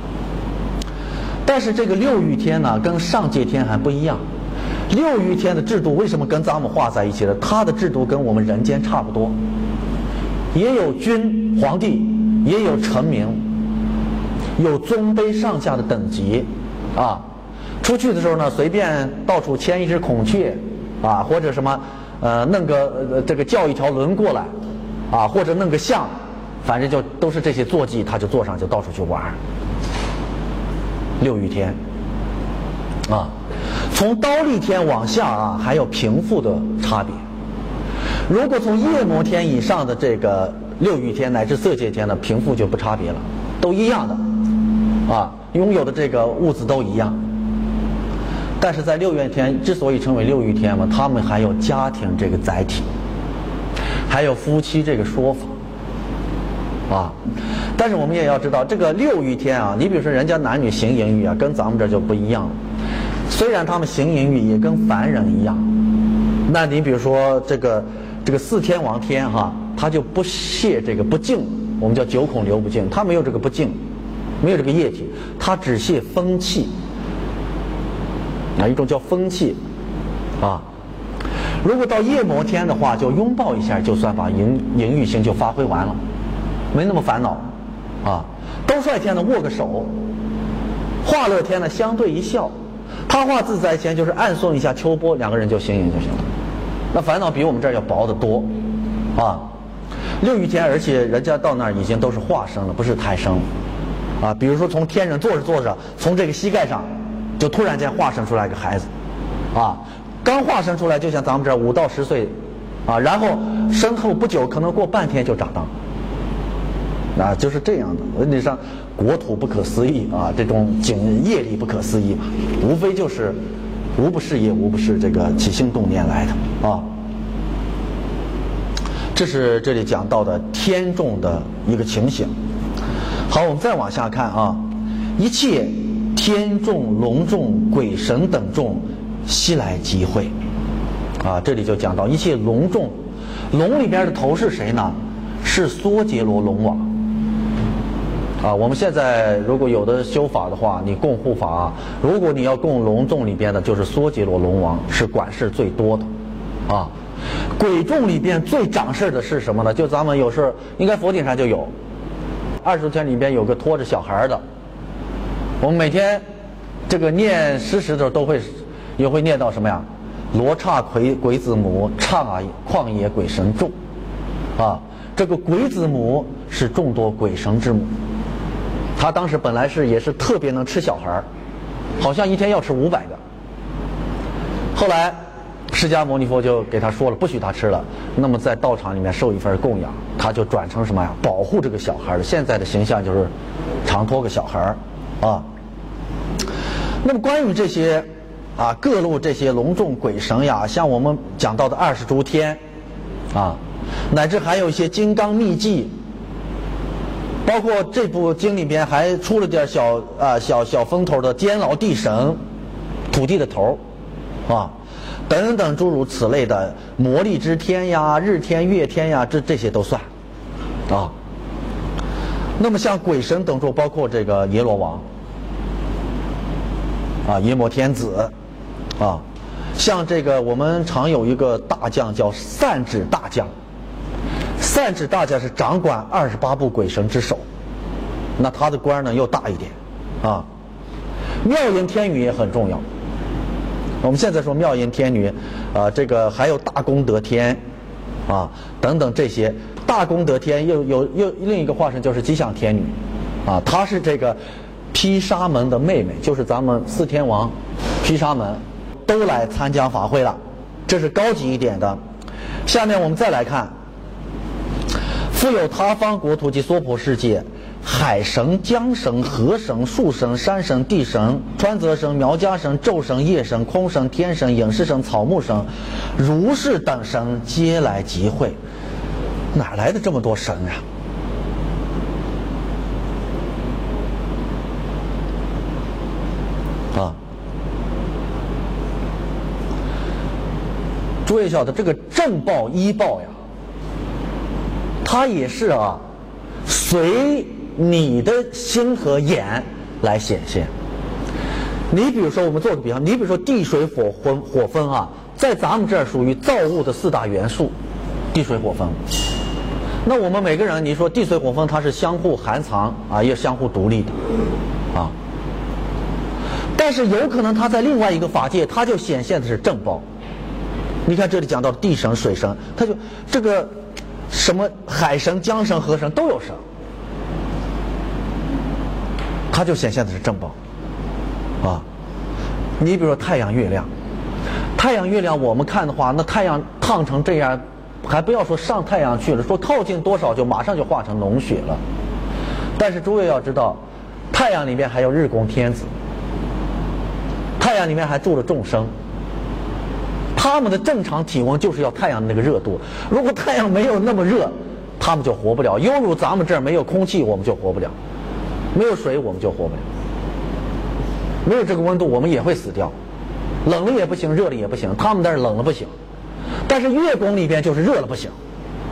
但是这个六欲天呢，跟上界天还不一样。六欲天的制度为什么跟咱们画在一起的？它的制度跟我们人间差不多，也有君皇帝，也有臣民。有尊卑上下的等级，啊，出去的时候呢，随便到处牵一只孔雀，啊，或者什么，呃，弄个呃这个叫一条轮过来，啊，或者弄个象，反正就都是这些坐骑，他就坐上就到处去玩。六欲天，啊，从刀立天往下啊，还有贫富的差别。如果从夜摩天以上的这个六欲天乃至色界天呢，贫富就不差别了，都一样的。啊，拥有的这个物质都一样，但是在六欲天之所以称为六欲天嘛，他们还有家庭这个载体，还有夫妻这个说法，啊，但是我们也要知道，这个六欲天啊，你比如说人家男女行淫欲啊，跟咱们这就不一样了。虽然他们行淫欲也跟凡人一样，那你比如说这个这个四天王天哈，他就不泄这个不净，我们叫九孔流不净，他没有这个不净。没有这个液体，它只泄风气，啊，一种叫风气，啊。如果到夜摩天的话，就拥抱一下，就算把淫淫欲性就发挥完了，没那么烦恼，啊。兜率天呢，握个手；化乐天呢，相对一笑；他化自在天就是暗送一下秋波，两个人就行淫就行了。那烦恼比我们这儿要薄得多，啊。六欲天，而且人家到那儿已经都是化生了，不是胎生了。啊，比如说从天人坐着坐着，从这个膝盖上，就突然间化生出来一个孩子，啊，刚化生出来就像咱们这五到十岁，啊，然后身后不久可能过半天就长大，啊，就是这样的。问题上国土不可思议啊，这种景业力不可思议嘛，无非就是无不是业，无不是这个起心动念来的啊。这是这里讲到的天众的一个情形。好，我们再往下看啊，一切天众、龙众、鬼神等众悉来集会，啊，这里就讲到一切龙众，龙里边的头是谁呢？是缩羯罗龙王。啊，我们现在如果有的修法的话，你供护法，如果你要供龙众里边的，就是缩羯罗龙王，是管事最多的，啊，鬼众里边最掌事的是什么呢？就咱们有时候应该佛顶上就有。二十天里边有个拖着小孩的，我们每天这个念诗时的时候都会也会念到什么呀？罗刹鬼鬼子母，刹旷野鬼神众，啊，这个鬼子母是众多鬼神之母。他当时本来是也是特别能吃小孩，好像一天要吃五百个。后来释迦牟尼佛就给他说了，不许他吃了。那么在道场里面受一份供养，他就转成什么呀？保护这个小孩的。现在的形象就是常托个小孩啊。那么关于这些啊各路这些龙众鬼神呀，像我们讲到的二十诸天啊，乃至还有一些金刚秘技，包括这部经里边还出了点小啊小小风头的监牢地神，土地的头啊。等等诸如此类的魔力之天呀、日天、月天呀，这这些都算啊。那么像鬼神等众，包括这个阎罗王啊、阎摩天子啊，像这个我们常有一个大将叫散指大将，散指大将是掌管二十八部鬼神之首，那他的官呢又大一点啊。妙音天女也很重要。我们现在说妙音天女，啊、呃，这个还有大功德天，啊，等等这些大功德天又有又另一个化身就是吉祥天女，啊，她是这个毗沙门的妹妹，就是咱们四天王毗沙门都来参加法会了， 这是高级一点的。下面我们再来看，复有他方国土及娑婆世界，海神、江神、河神、树神、山神、地神、川泽神、苗家神、昼神、夜神、空神、天神、影视神、草木神、如是等神，皆来集会。哪来的这么多神呀？啊！诸位晓得这个正报依报呀，它也是啊，随你的心和眼来显现。你比如说，我们做个比方，你比如说地水火风火风啊，在咱们这儿属于造物的四大元素，地水火风。那我们每个人，你说地水火风，它是相互含藏啊，也相互独立的啊。但是有可能它在另外一个法界，它就显现的是正报。你看这里讲到地神、水神，它就这个什么海神、江神、河神都有神，它就显现的是正报啊。你比如说太阳、月亮，太阳、月亮我们看的话，那太阳烫成这样，还不要说上太阳去了，说靠近多少就马上就化成脓血了。但是诸位要知道，太阳里面还有日宫天子，太阳里面还住了众生，他们的正常体温就是要太阳的那个热度。如果太阳没有那么热，他们就活不了。犹如咱们这儿没有空气，我们就活不了；没有水，我们就活不了；没有这个温度，我们也会死掉。冷了也不行，热了也不行。他们那儿冷了不行，但是月宫里边就是热了不行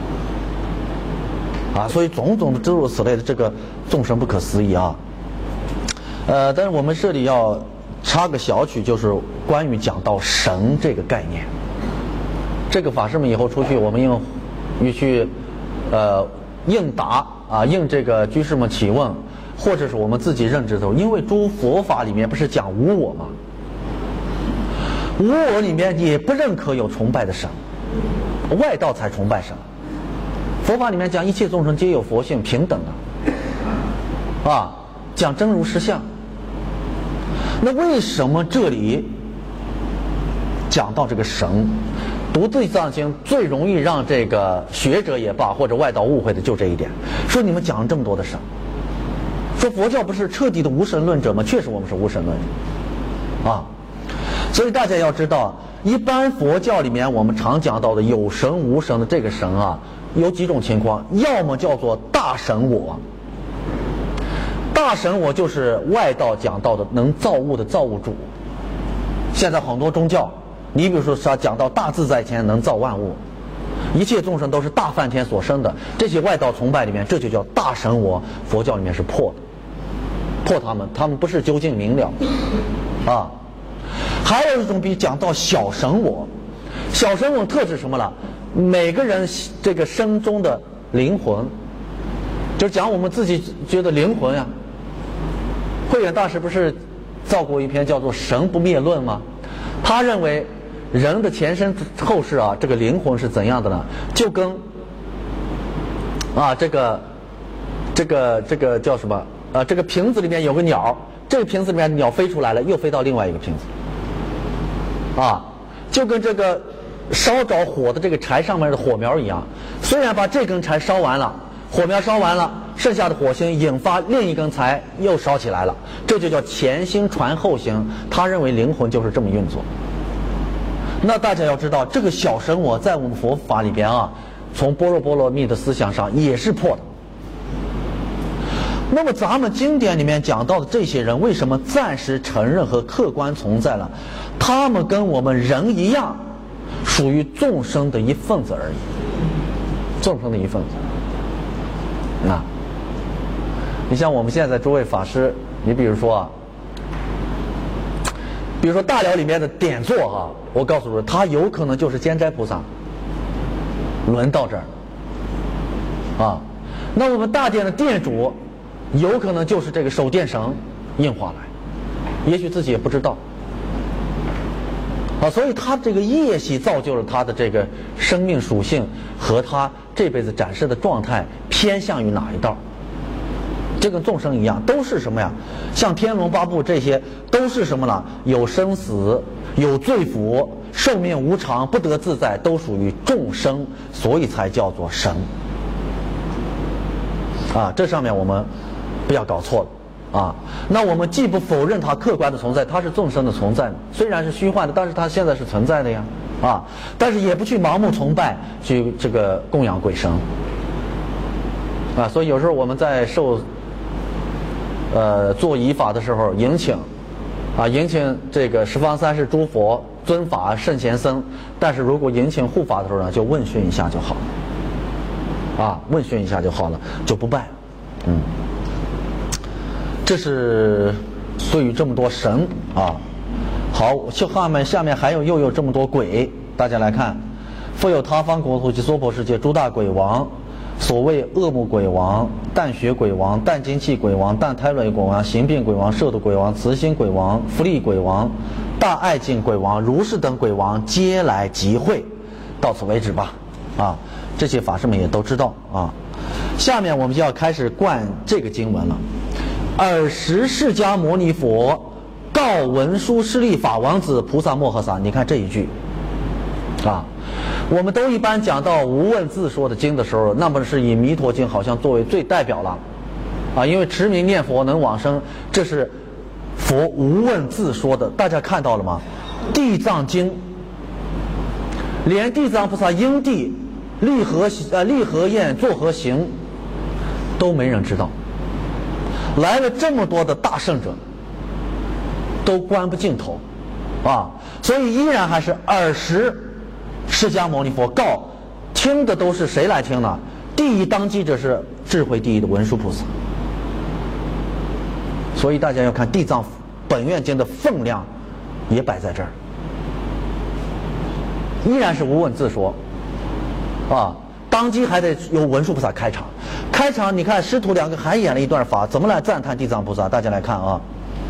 啊。所以种种的诸如此类的这个众生不可思议啊。呃，但是我们这里要插个小曲，就是关于讲到神这个概念。这个法师们以后出去，我们用与去呃应答啊，应这个居士们提问，或者是我们自己认知的时候，因为诸佛法里面不是讲无我吗？无我里面也不认可有崇拜的神，外道才崇拜神。佛法里面讲一切众生皆有佛性，平等的啊，讲真如实相。那为什么这里讲到这个神？读地藏经最容易让这个学者也罢，或者外道误会的就这一点，说你们讲了这么多的神，说佛教不是彻底的无神论者吗？确实我们是无神论者啊。所以大家要知道，一般佛教里面我们常讲到的有神无神的这个神啊，有几种情况，要么叫做大神我，大神我就是外道讲到的能造物的造物主。现在很多宗教，你比如说他讲到大自在天能造万物，一切众生都是大梵天所生的，这些外道崇拜里面，这就叫大神我。佛教里面是破的，破他们，他们不是究竟明了啊。还有一种比讲到小神我，小神我特指什么了？每个人这个身中的灵魂，就讲我们自己觉得灵魂呀、啊。慧远大师不是造过一篇叫做《神不灭论》吗？他认为人的前生后世啊，这个灵魂是怎样的呢？就跟啊这个这个这个叫什么？呃，这个瓶子里面有个鸟，这个瓶子里面鸟飞出来了，又飞到另外一个瓶子。啊，就跟这个烧着火的这个柴上面的火苗一样，虽然把这根柴烧完了，火苗烧完了，剩下的火星引发另一根柴又烧起来了，这就叫前心传后心。他认为灵魂就是这么运作。那大家要知道，这个小神我在我们佛法里边啊，从般若波罗蜜的思想上也是破的。那么咱们经典里面讲到的这些人，为什么暂时承认和客观存在了？他们跟我们人一样，属于众生的一份子而已，众生的一份子。那，你像我们现在诸位法师，你比如说啊，比如说大寮里面的点座哈、啊，我告诉你，他有可能就是监斋菩萨轮到这儿啊。那我们大殿的殿主，有可能就是这个守殿神应化来，也许自己也不知道啊。所以他这个业系造就了他的这个生命属性和他这辈子展示的状态偏向于哪一道。这跟众生一样，都是什么呀？像天龙八部这些都是什么呢？有生死，有罪福， 寿命无常，不得自在，都属于众生，所以才叫做神。啊，这上面我们不要搞错了啊。那我们既不否认它客观的存在，它是众生的存在，虽然是虚幻的，但是它现在是存在的呀。啊，但是也不去盲目崇拜，去这个供养鬼神。啊，所以有时候我们在受呃做仪法的时候，迎请啊迎请这个十方三世诸佛尊法圣贤僧，但是如果迎请护法的时候呢，就问讯一下就好了。啊，问讯一下就好了，就不拜。嗯，这是对于这么多神啊。好，下面下面还有又有这么多鬼，大家来看，复有他方国土及娑婆世界诸大鬼王，所谓恶目鬼王、淡血鬼王、淡精气鬼王、淡胎卵鬼王、行病鬼王、摄度鬼王、慈心鬼王、福利鬼王、大爱敬鬼王、如是等鬼王，皆来集会。到此为止吧。啊，这些法师们也都知道啊。下面我们就要开始灌这个经文了。尔时释迦牟尼佛告文殊师利法王子菩萨摩诃萨，你看这一句啊，我们都一般讲到无问自说的经的时候，那么是以弥陀经好像作为最代表了啊，因为持名念佛能往生，这是佛无问自说的。大家看到了吗？地藏经连地藏菩萨因地立何呃立何愿作何行都没人知道，来了这么多的大圣者都关不尽头啊，所以依然还是尔时释迦牟尼佛告，听的都是谁来听呢？第一当机者是智慧第一的文殊菩萨。所以大家要看地藏本愿经的分量也摆在这儿，依然是无问自说啊，当机还得由文殊菩萨开场。开场你看师徒两个还演了一段法，怎么来赞叹地藏菩萨？大家来看啊。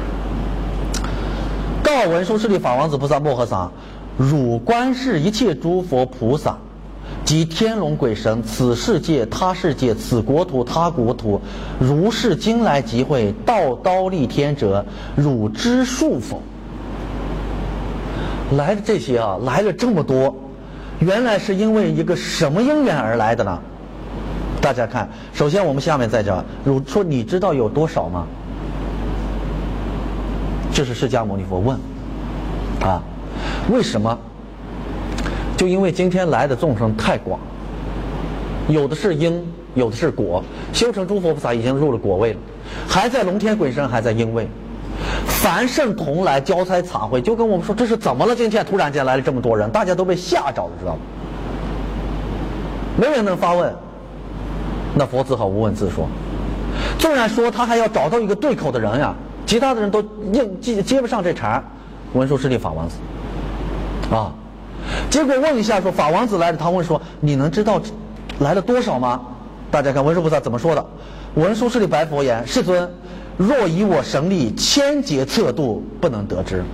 告文殊师利法王子菩萨摩诃萨，汝观世一切诸佛菩萨及天龙鬼神，此世界他世界，此国土他国土，如是今来集会，道刀立天者，汝知数否？来的这些啊，来了这么多，原来是因为一个什么因缘而来的呢？大家看，首先我们下面在这，汝说你知道有多少吗？这是释迦牟尼佛问啊，为什么？就因为今天来的众生太广，有的是因，有的是果。修成诸佛菩萨已经入了果位了，还在龙天鬼神还在因位。凡圣同来交差参会，就跟我们说这是怎么了？今天突然间来了这么多人，大家都被吓着了，知道吗？没人能发问，那佛只好无问自说。纵然说他还要找到一个对口的人呀，其他的人都应接接不上这茬。文殊师利法王子啊，结果问一下说法王子来了，他问说你能知道来了多少吗？大家看文殊菩萨怎么说的。文殊师利白佛言：世尊，若以我神力千劫测度，不能得知。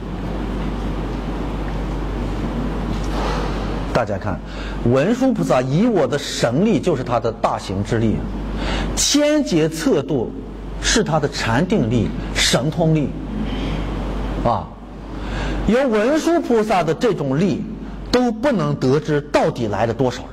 大家看，文殊菩萨以我的神力，就是他的大行之力，千劫测度是他的禅定力、神通力啊。由文殊菩萨的这种力都不能得知到底来了多少人。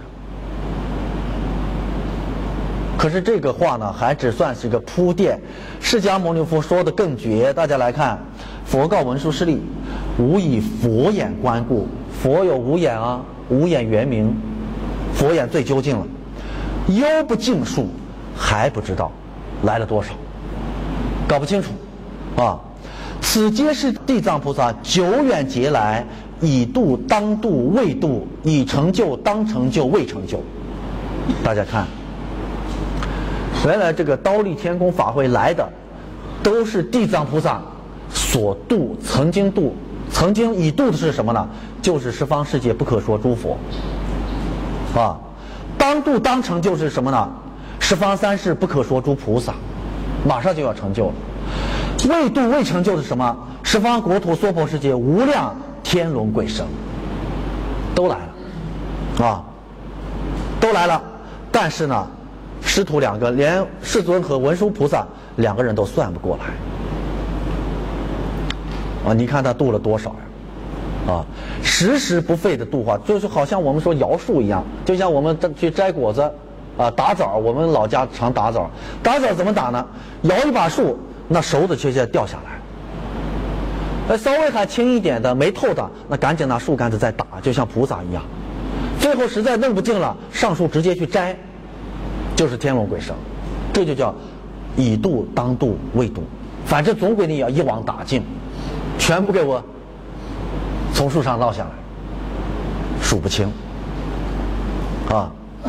可是这个话呢，还只算是个铺垫。释迦牟尼佛说的更绝，大家来看，佛告文殊师利：吾以佛眼观故。佛有五眼啊，五眼圆明，佛眼最究竟了，犹不尽数，还不知道来了多少，搞不清楚啊。此皆是地藏菩萨久远劫来，已度当度未度，已成就当成就未成就。大家看，原来这个刀立天宫法会来的都是地藏菩萨所度，曾经度，曾经已度的是什么呢？就是十方世界不可说诸佛啊。当度当成就是什么呢？十方三世不可说诸菩萨，马上就要成就了。未度未成就的什么？十方国土娑婆世界无量天龙鬼神都来了啊，都来了。但是呢，师徒两个，连世尊和文殊菩萨两个人都算不过来啊！你看他度了多少呀？ 啊，时时不废的度化，就是好像我们说摇树一样，就像我们去摘果子啊，打枣，我们老家常打枣，打枣怎么打呢？摇一把树，那熟的直接掉下来。呃，稍微还轻一点的没透的，那赶紧拿树干子再打，就像菩萨一样。最后实在弄不净了，上树直接去摘，就是天龙鬼神，这就叫以度当度未度，反正总归你要一网打尽，全部给我从树上捞下来，数不清啊！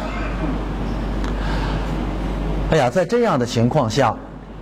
哎呀，在这样的情况下，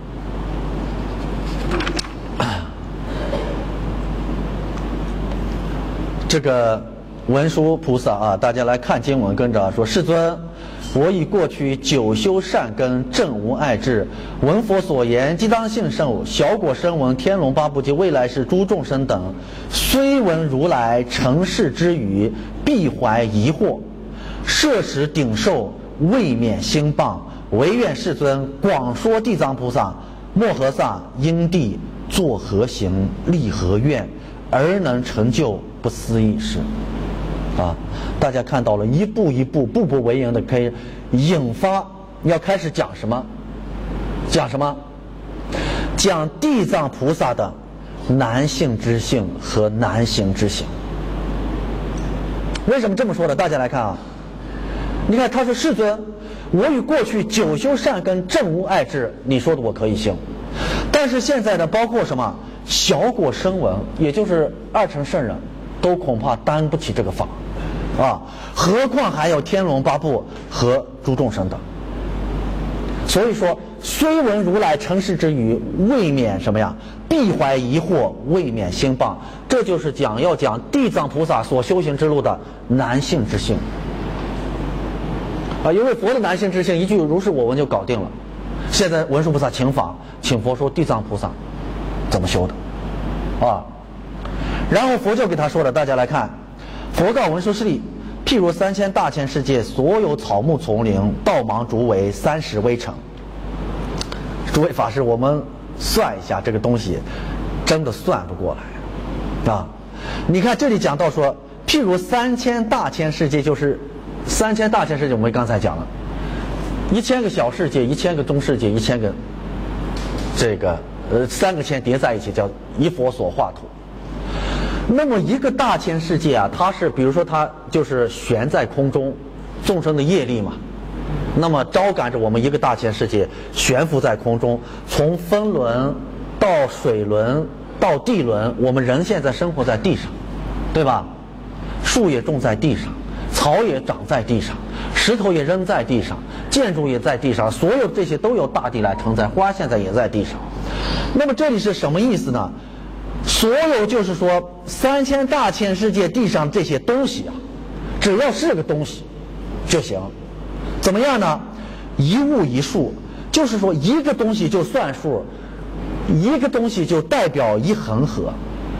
这个文殊菩萨啊，大家来看经文，跟着说：世尊，我以过去久修善根，正无碍智，闻佛所言，即当信受。小果声闻、天龙八部及未来世诸众生等，虽闻如来成事之语，必怀疑惑，摄食顶受，未免兴谤。唯愿世尊广说地藏菩萨摩诃萨因地作何行，立何愿，而能成就不思议事。啊，大家看到了，一步一步步步为营的，可以引发要开始讲什么？讲什么？讲地藏菩萨的难信之性和难行之行。为什么这么说呢？大家来看啊，你看他说：世尊，我与过去久修善根，正无碍智，你说的我可以行，但是现在呢，包括什么小果声闻，也就是二乘圣人，都恐怕担不起这个法啊，何况还有天龙八部和诸众生等。所以说，虽闻如来成事之语，未免什么呀？必怀疑惑，未免兴谤。这就是讲要讲地藏菩萨所修行之路的难信之性啊，因为佛的难信之性一句如是我闻就搞定了。现在文殊菩萨请法，请佛说地藏菩萨怎么修的啊？然后佛就给他说了，大家来看，佛告文殊师利：譬如三千大千世界所有草木丛林、道芒竹围三十微尘。诸位法师，我们算一下这个东西，真的算不过来啊！你看这里讲到说，譬如三千大千世界，就是三千大千世界，我们刚才讲了，一千个小世界，一千个中世界，一千个这个呃三个千叠在一起，叫一佛所化土。那么一个大千世界啊，它是比如说它就是悬在空中，众生的业力嘛，那么招感着我们一个大千世界悬浮在空中，从风轮到水轮到地轮，我们人现在生活在地上，对吧？树也种在地上，草也长在地上，石头也扔在地上，建筑也在地上，所有这些都由大地来承载，花现在也在地上。那么这里是什么意思呢？所有就是说三千大千世界地上这些东西啊，只要是个东西就行。怎么样呢？一物一数，就是说一个东西就算数，一个东西就代表一恒河。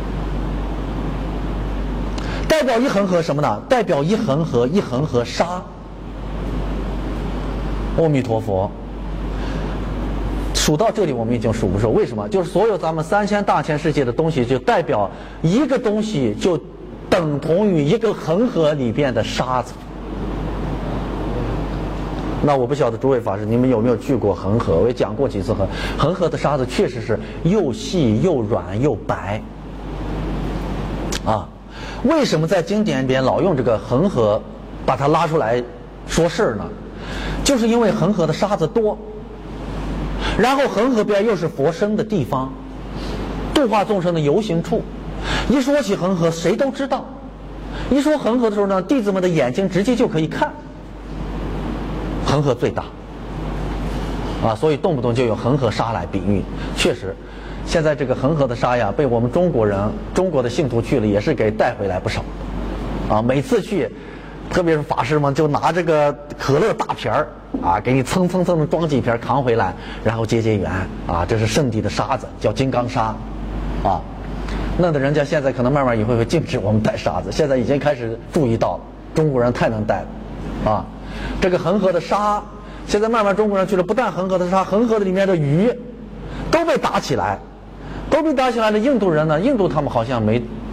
代表一恒河什么呢？代表一恒河，一恒河沙。阿弥陀佛。数到这里我们已经数不数，为什么？就是所有咱们三千大千世界的东西，就代表一个东西就等同于一个恒河里边的沙子。那我不晓得诸位法师你们有没有去过恒河？我也讲过几次恒恒河的沙子确实是又细又软又白啊。为什么在经典里边老用这个恒河把它拉出来说事儿呢？就是因为恒河的沙子多，然后恒河边又是佛生的地方，度化众生的游行处。一说起恒河，谁都知道。一说恒河的时候呢，弟子们的眼睛直接就可以看。恒河最大啊，所以动不动就有恒河沙来比喻。确实，现在这个恒河的沙呀，被我们中国人、中国的信徒去了，也是给带回来不少啊。每次去，特别是法师们就拿这个可乐大瓶儿啊，给你蹭蹭蹭的装几瓶扛回来，然后结结缘啊。这是圣地的沙子，叫金刚沙啊。弄得人家现在可能慢慢以后会禁止我们带沙子，现在已经开始注意到了，中国人太能带了啊。这个恒河的沙，现在慢慢中国人去了，不但恒河的沙，恒河的里面的鱼都被打起来，都被打起来了。印度人呢，印度他们好像没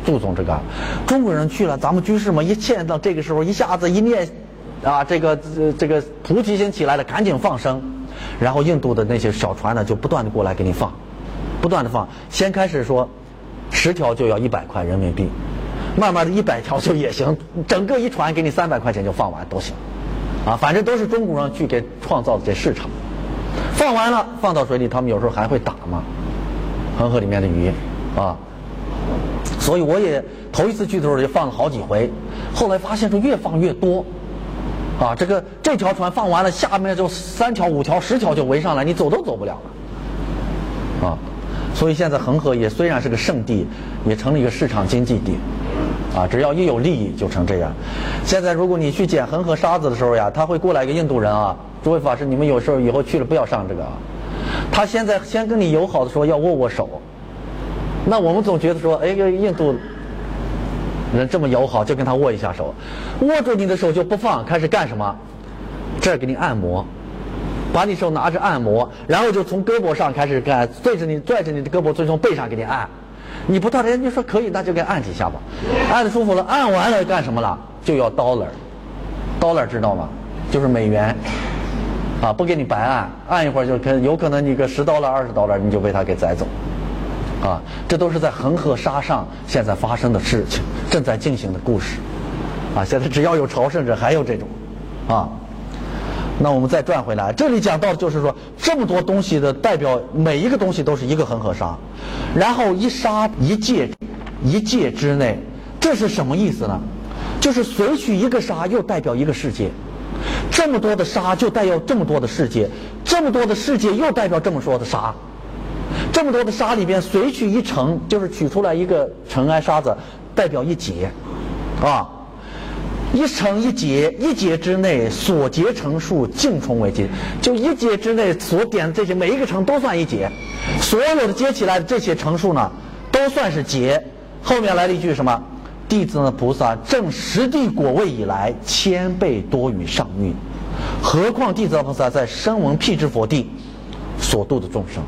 注重这个。中国人去了，咱们居士们一见到这个时候，一下子一念啊，这个这这个菩提心起来了，赶紧放生，然后印度的那些小船呢，就不断的过来给你放，不断的放。先开始说十条就要一百块人民币，慢慢的一百条就也行，整个一船给你三百块钱就放完都行，啊，反正都是中国人去给创造的这市场。放完了放到水里，他们有时候还会打嘛，恒河里面的鱼啊。所以我也头一次去的时候也放了好几回，后来发现说越放越多，啊，这个这条船放完了，下面就三条、五条、十条就围上来，你走都走不了了，啊。所以现在恒河也虽然是个圣地，也成了一个市场经济地，啊，只要一有利益就成这样。现在如果你去捡恒河沙子的时候呀，他会过来一个印度人啊，诸位法师，你们有时候以后去了不要上这个啊。他现在先跟你友好的时候要握握手，那我们总觉得说，哎，印度人这么友好，就跟他握一下手，握住你的手就不放，开始干什么？这儿给你按摩。把你手拿着按摩，然后就从胳膊上开始干，拽着你拽着你的胳膊，最从背上给你按。你不到人家说可以，那就给按几下吧。按的舒服了，按完了干什么了？就要 dollar，dollar 知道吗？就是美元，啊，不给你白按，按一会儿就可有可能你个十 dollar 二十 dollar 你就被他给宰走，啊，这都是在恒河沙上现在发生的事情，正在进行的故事，啊，现在只要有朝圣者还有这种，啊。那我们再转回来，这里讲到的就是说，这么多东西的代表，每一个东西都是一个恒河沙，然后一沙一界，一界之内，这是什么意思呢？就是随取一个沙，又代表一个世界，这么多的沙就代表这么多的世界，这么多的世界又代表这么多的沙，这么多的沙里边随取一尘，就是取出来一个尘埃沙子，代表一劫，啊。一尘一劫，一劫之内所劫成数，尽重为劫。就一劫之内所点的这些每一个尘都算一劫，所有的接起来的这些乘数呢，都算是劫。后面来了一句什么？弟子呢菩萨正实地果位以来，千倍多于上运。何况地藏菩萨在声闻辟支佛地所度的众生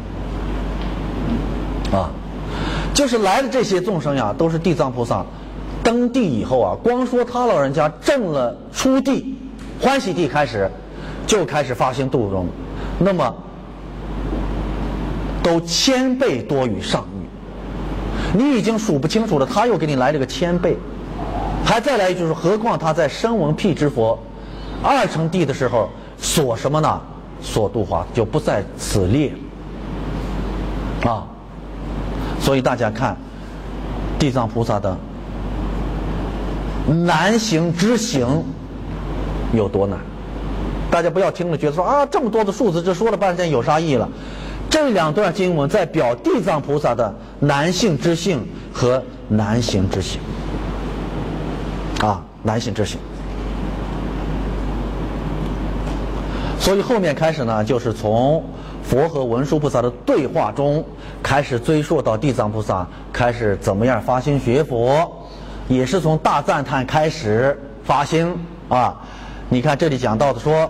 啊，就是来的这些众生呀，都是地藏菩萨登地以后啊，光说他老人家证了初地欢喜地开始，就开始发心度众，那么都千倍多于上欲。你已经数不清楚了，他又给你来了个千倍，还再来一句说，何况他在声闻辟支佛二乘地的时候所什么呢？所度化就不在此列啊。所以大家看地藏菩萨的难行之行有多难，大家不要听了觉得说啊，这么多的数字，这说了半天有啥意义了？这两段经文在表地藏菩萨的难行之性和难行之行啊，难行之行。所以后面开始呢，就是从佛和文殊菩萨的对话中开始追溯到地藏菩萨开始怎么样发心学佛。也是从大赞叹开始发心啊！你看这里讲到的说，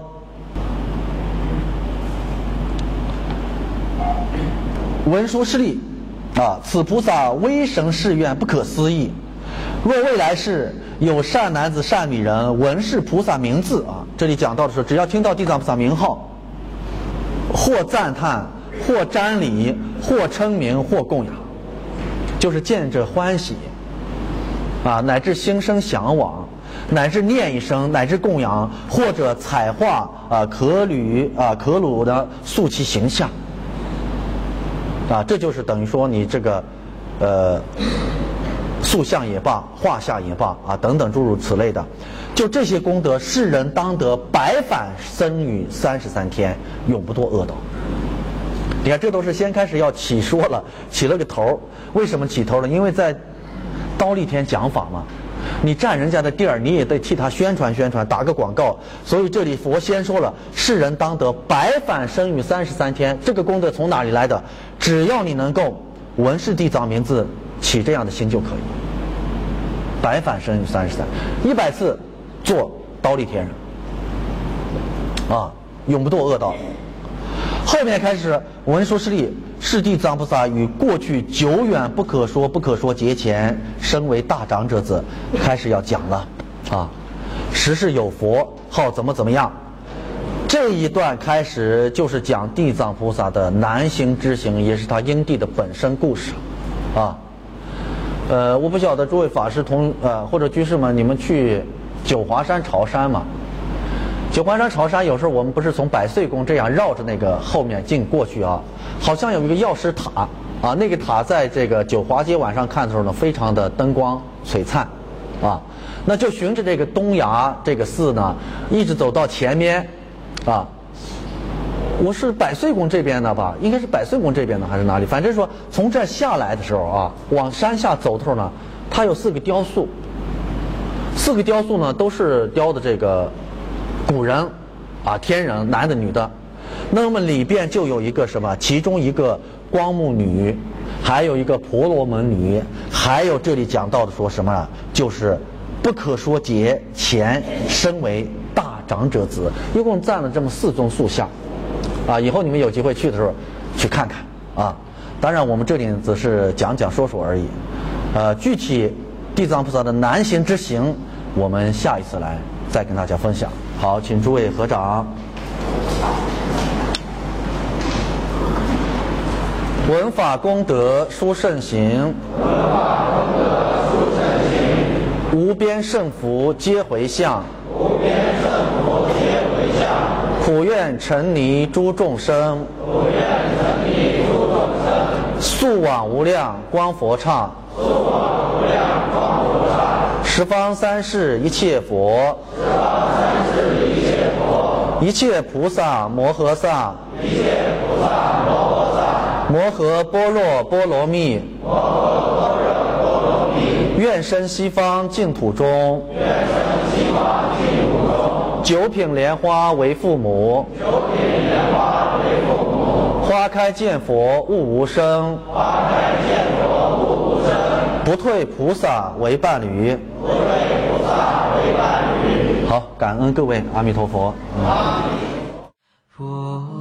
文殊师利啊，此菩萨威神誓愿不可思议。若未来世有善男子善女人闻是菩萨名字啊，这里讲到的是，只要听到地藏菩萨名号，或赞叹，或瞻礼，或称名，或供养，就是见着欢喜。啊，乃至心生向往，乃至念一声，乃至供养，或者彩画啊、可履啊、可鲁的塑其形象，啊，这就是等于说你这个，呃，塑像也罢，画像也罢啊，等等诸如此类的，就这些功德，世人当得百返生于三十三天，永不堕恶道。你看，这都是先开始要起说了，起了个头。为什么起头了？因为在刀立天讲法嘛，你占人家的地儿，你也得替他宣传宣传，打个广告。所以这里佛先说了，世人当得百返生于三十三天。这个功德从哪里来的？只要你能够闻是地藏名字，起这样的心就可以。百返生于三十三，一百次做刀立天人啊，永不堕恶道。 后面开始文殊师利是地藏菩萨与过去久远不可说不可说劫前身为大长者子开始要讲了啊，时是有佛号怎么怎么样。这一段开始就是讲地藏菩萨的难行之行，也是他因地的本身故事啊。呃，我不晓得诸位法师同呃或者居士们，你们去九华山朝山吗？九华山朝山有时候我们不是从百岁宫这样绕着那个后面进过去啊，好像有一个药师塔啊，那个塔在这个九华街晚上看的时候呢，非常的灯光璀璨啊。那就循着这个东崖这个寺呢，一直走到前面啊。我是百岁宫这边的吧，应该是百岁宫这边的还是哪里？反正说从这下来的时候啊，往山下走的时候呢，它有四个雕塑，四个雕塑呢都是雕的这个古人啊，天人，男的女的。那么里边就有一个什么，其中一个光目女，还有一个婆罗门女，还有这里讲到的说什么，就是不可说劫前身为大长者子，一共占了这么四宗塑像啊。以后你们有机会去的时候去看看啊。当然我们这里只是讲讲说说而已，呃，具体地藏菩萨的难行之行，我们下一次来再跟大家分享。好，请诸位合掌。闻法功德殊胜行，无边胜福皆回向，苦愿沉溺诸众生，速往无量光佛刹，十方三世一切佛，一切菩萨摩诃萨，摩诃般若波罗蜜，愿生西方净土中，九品莲花为父母，花开见佛悟无生，不退菩萨为伴侣。好，感恩各位，阿弥陀佛。嗯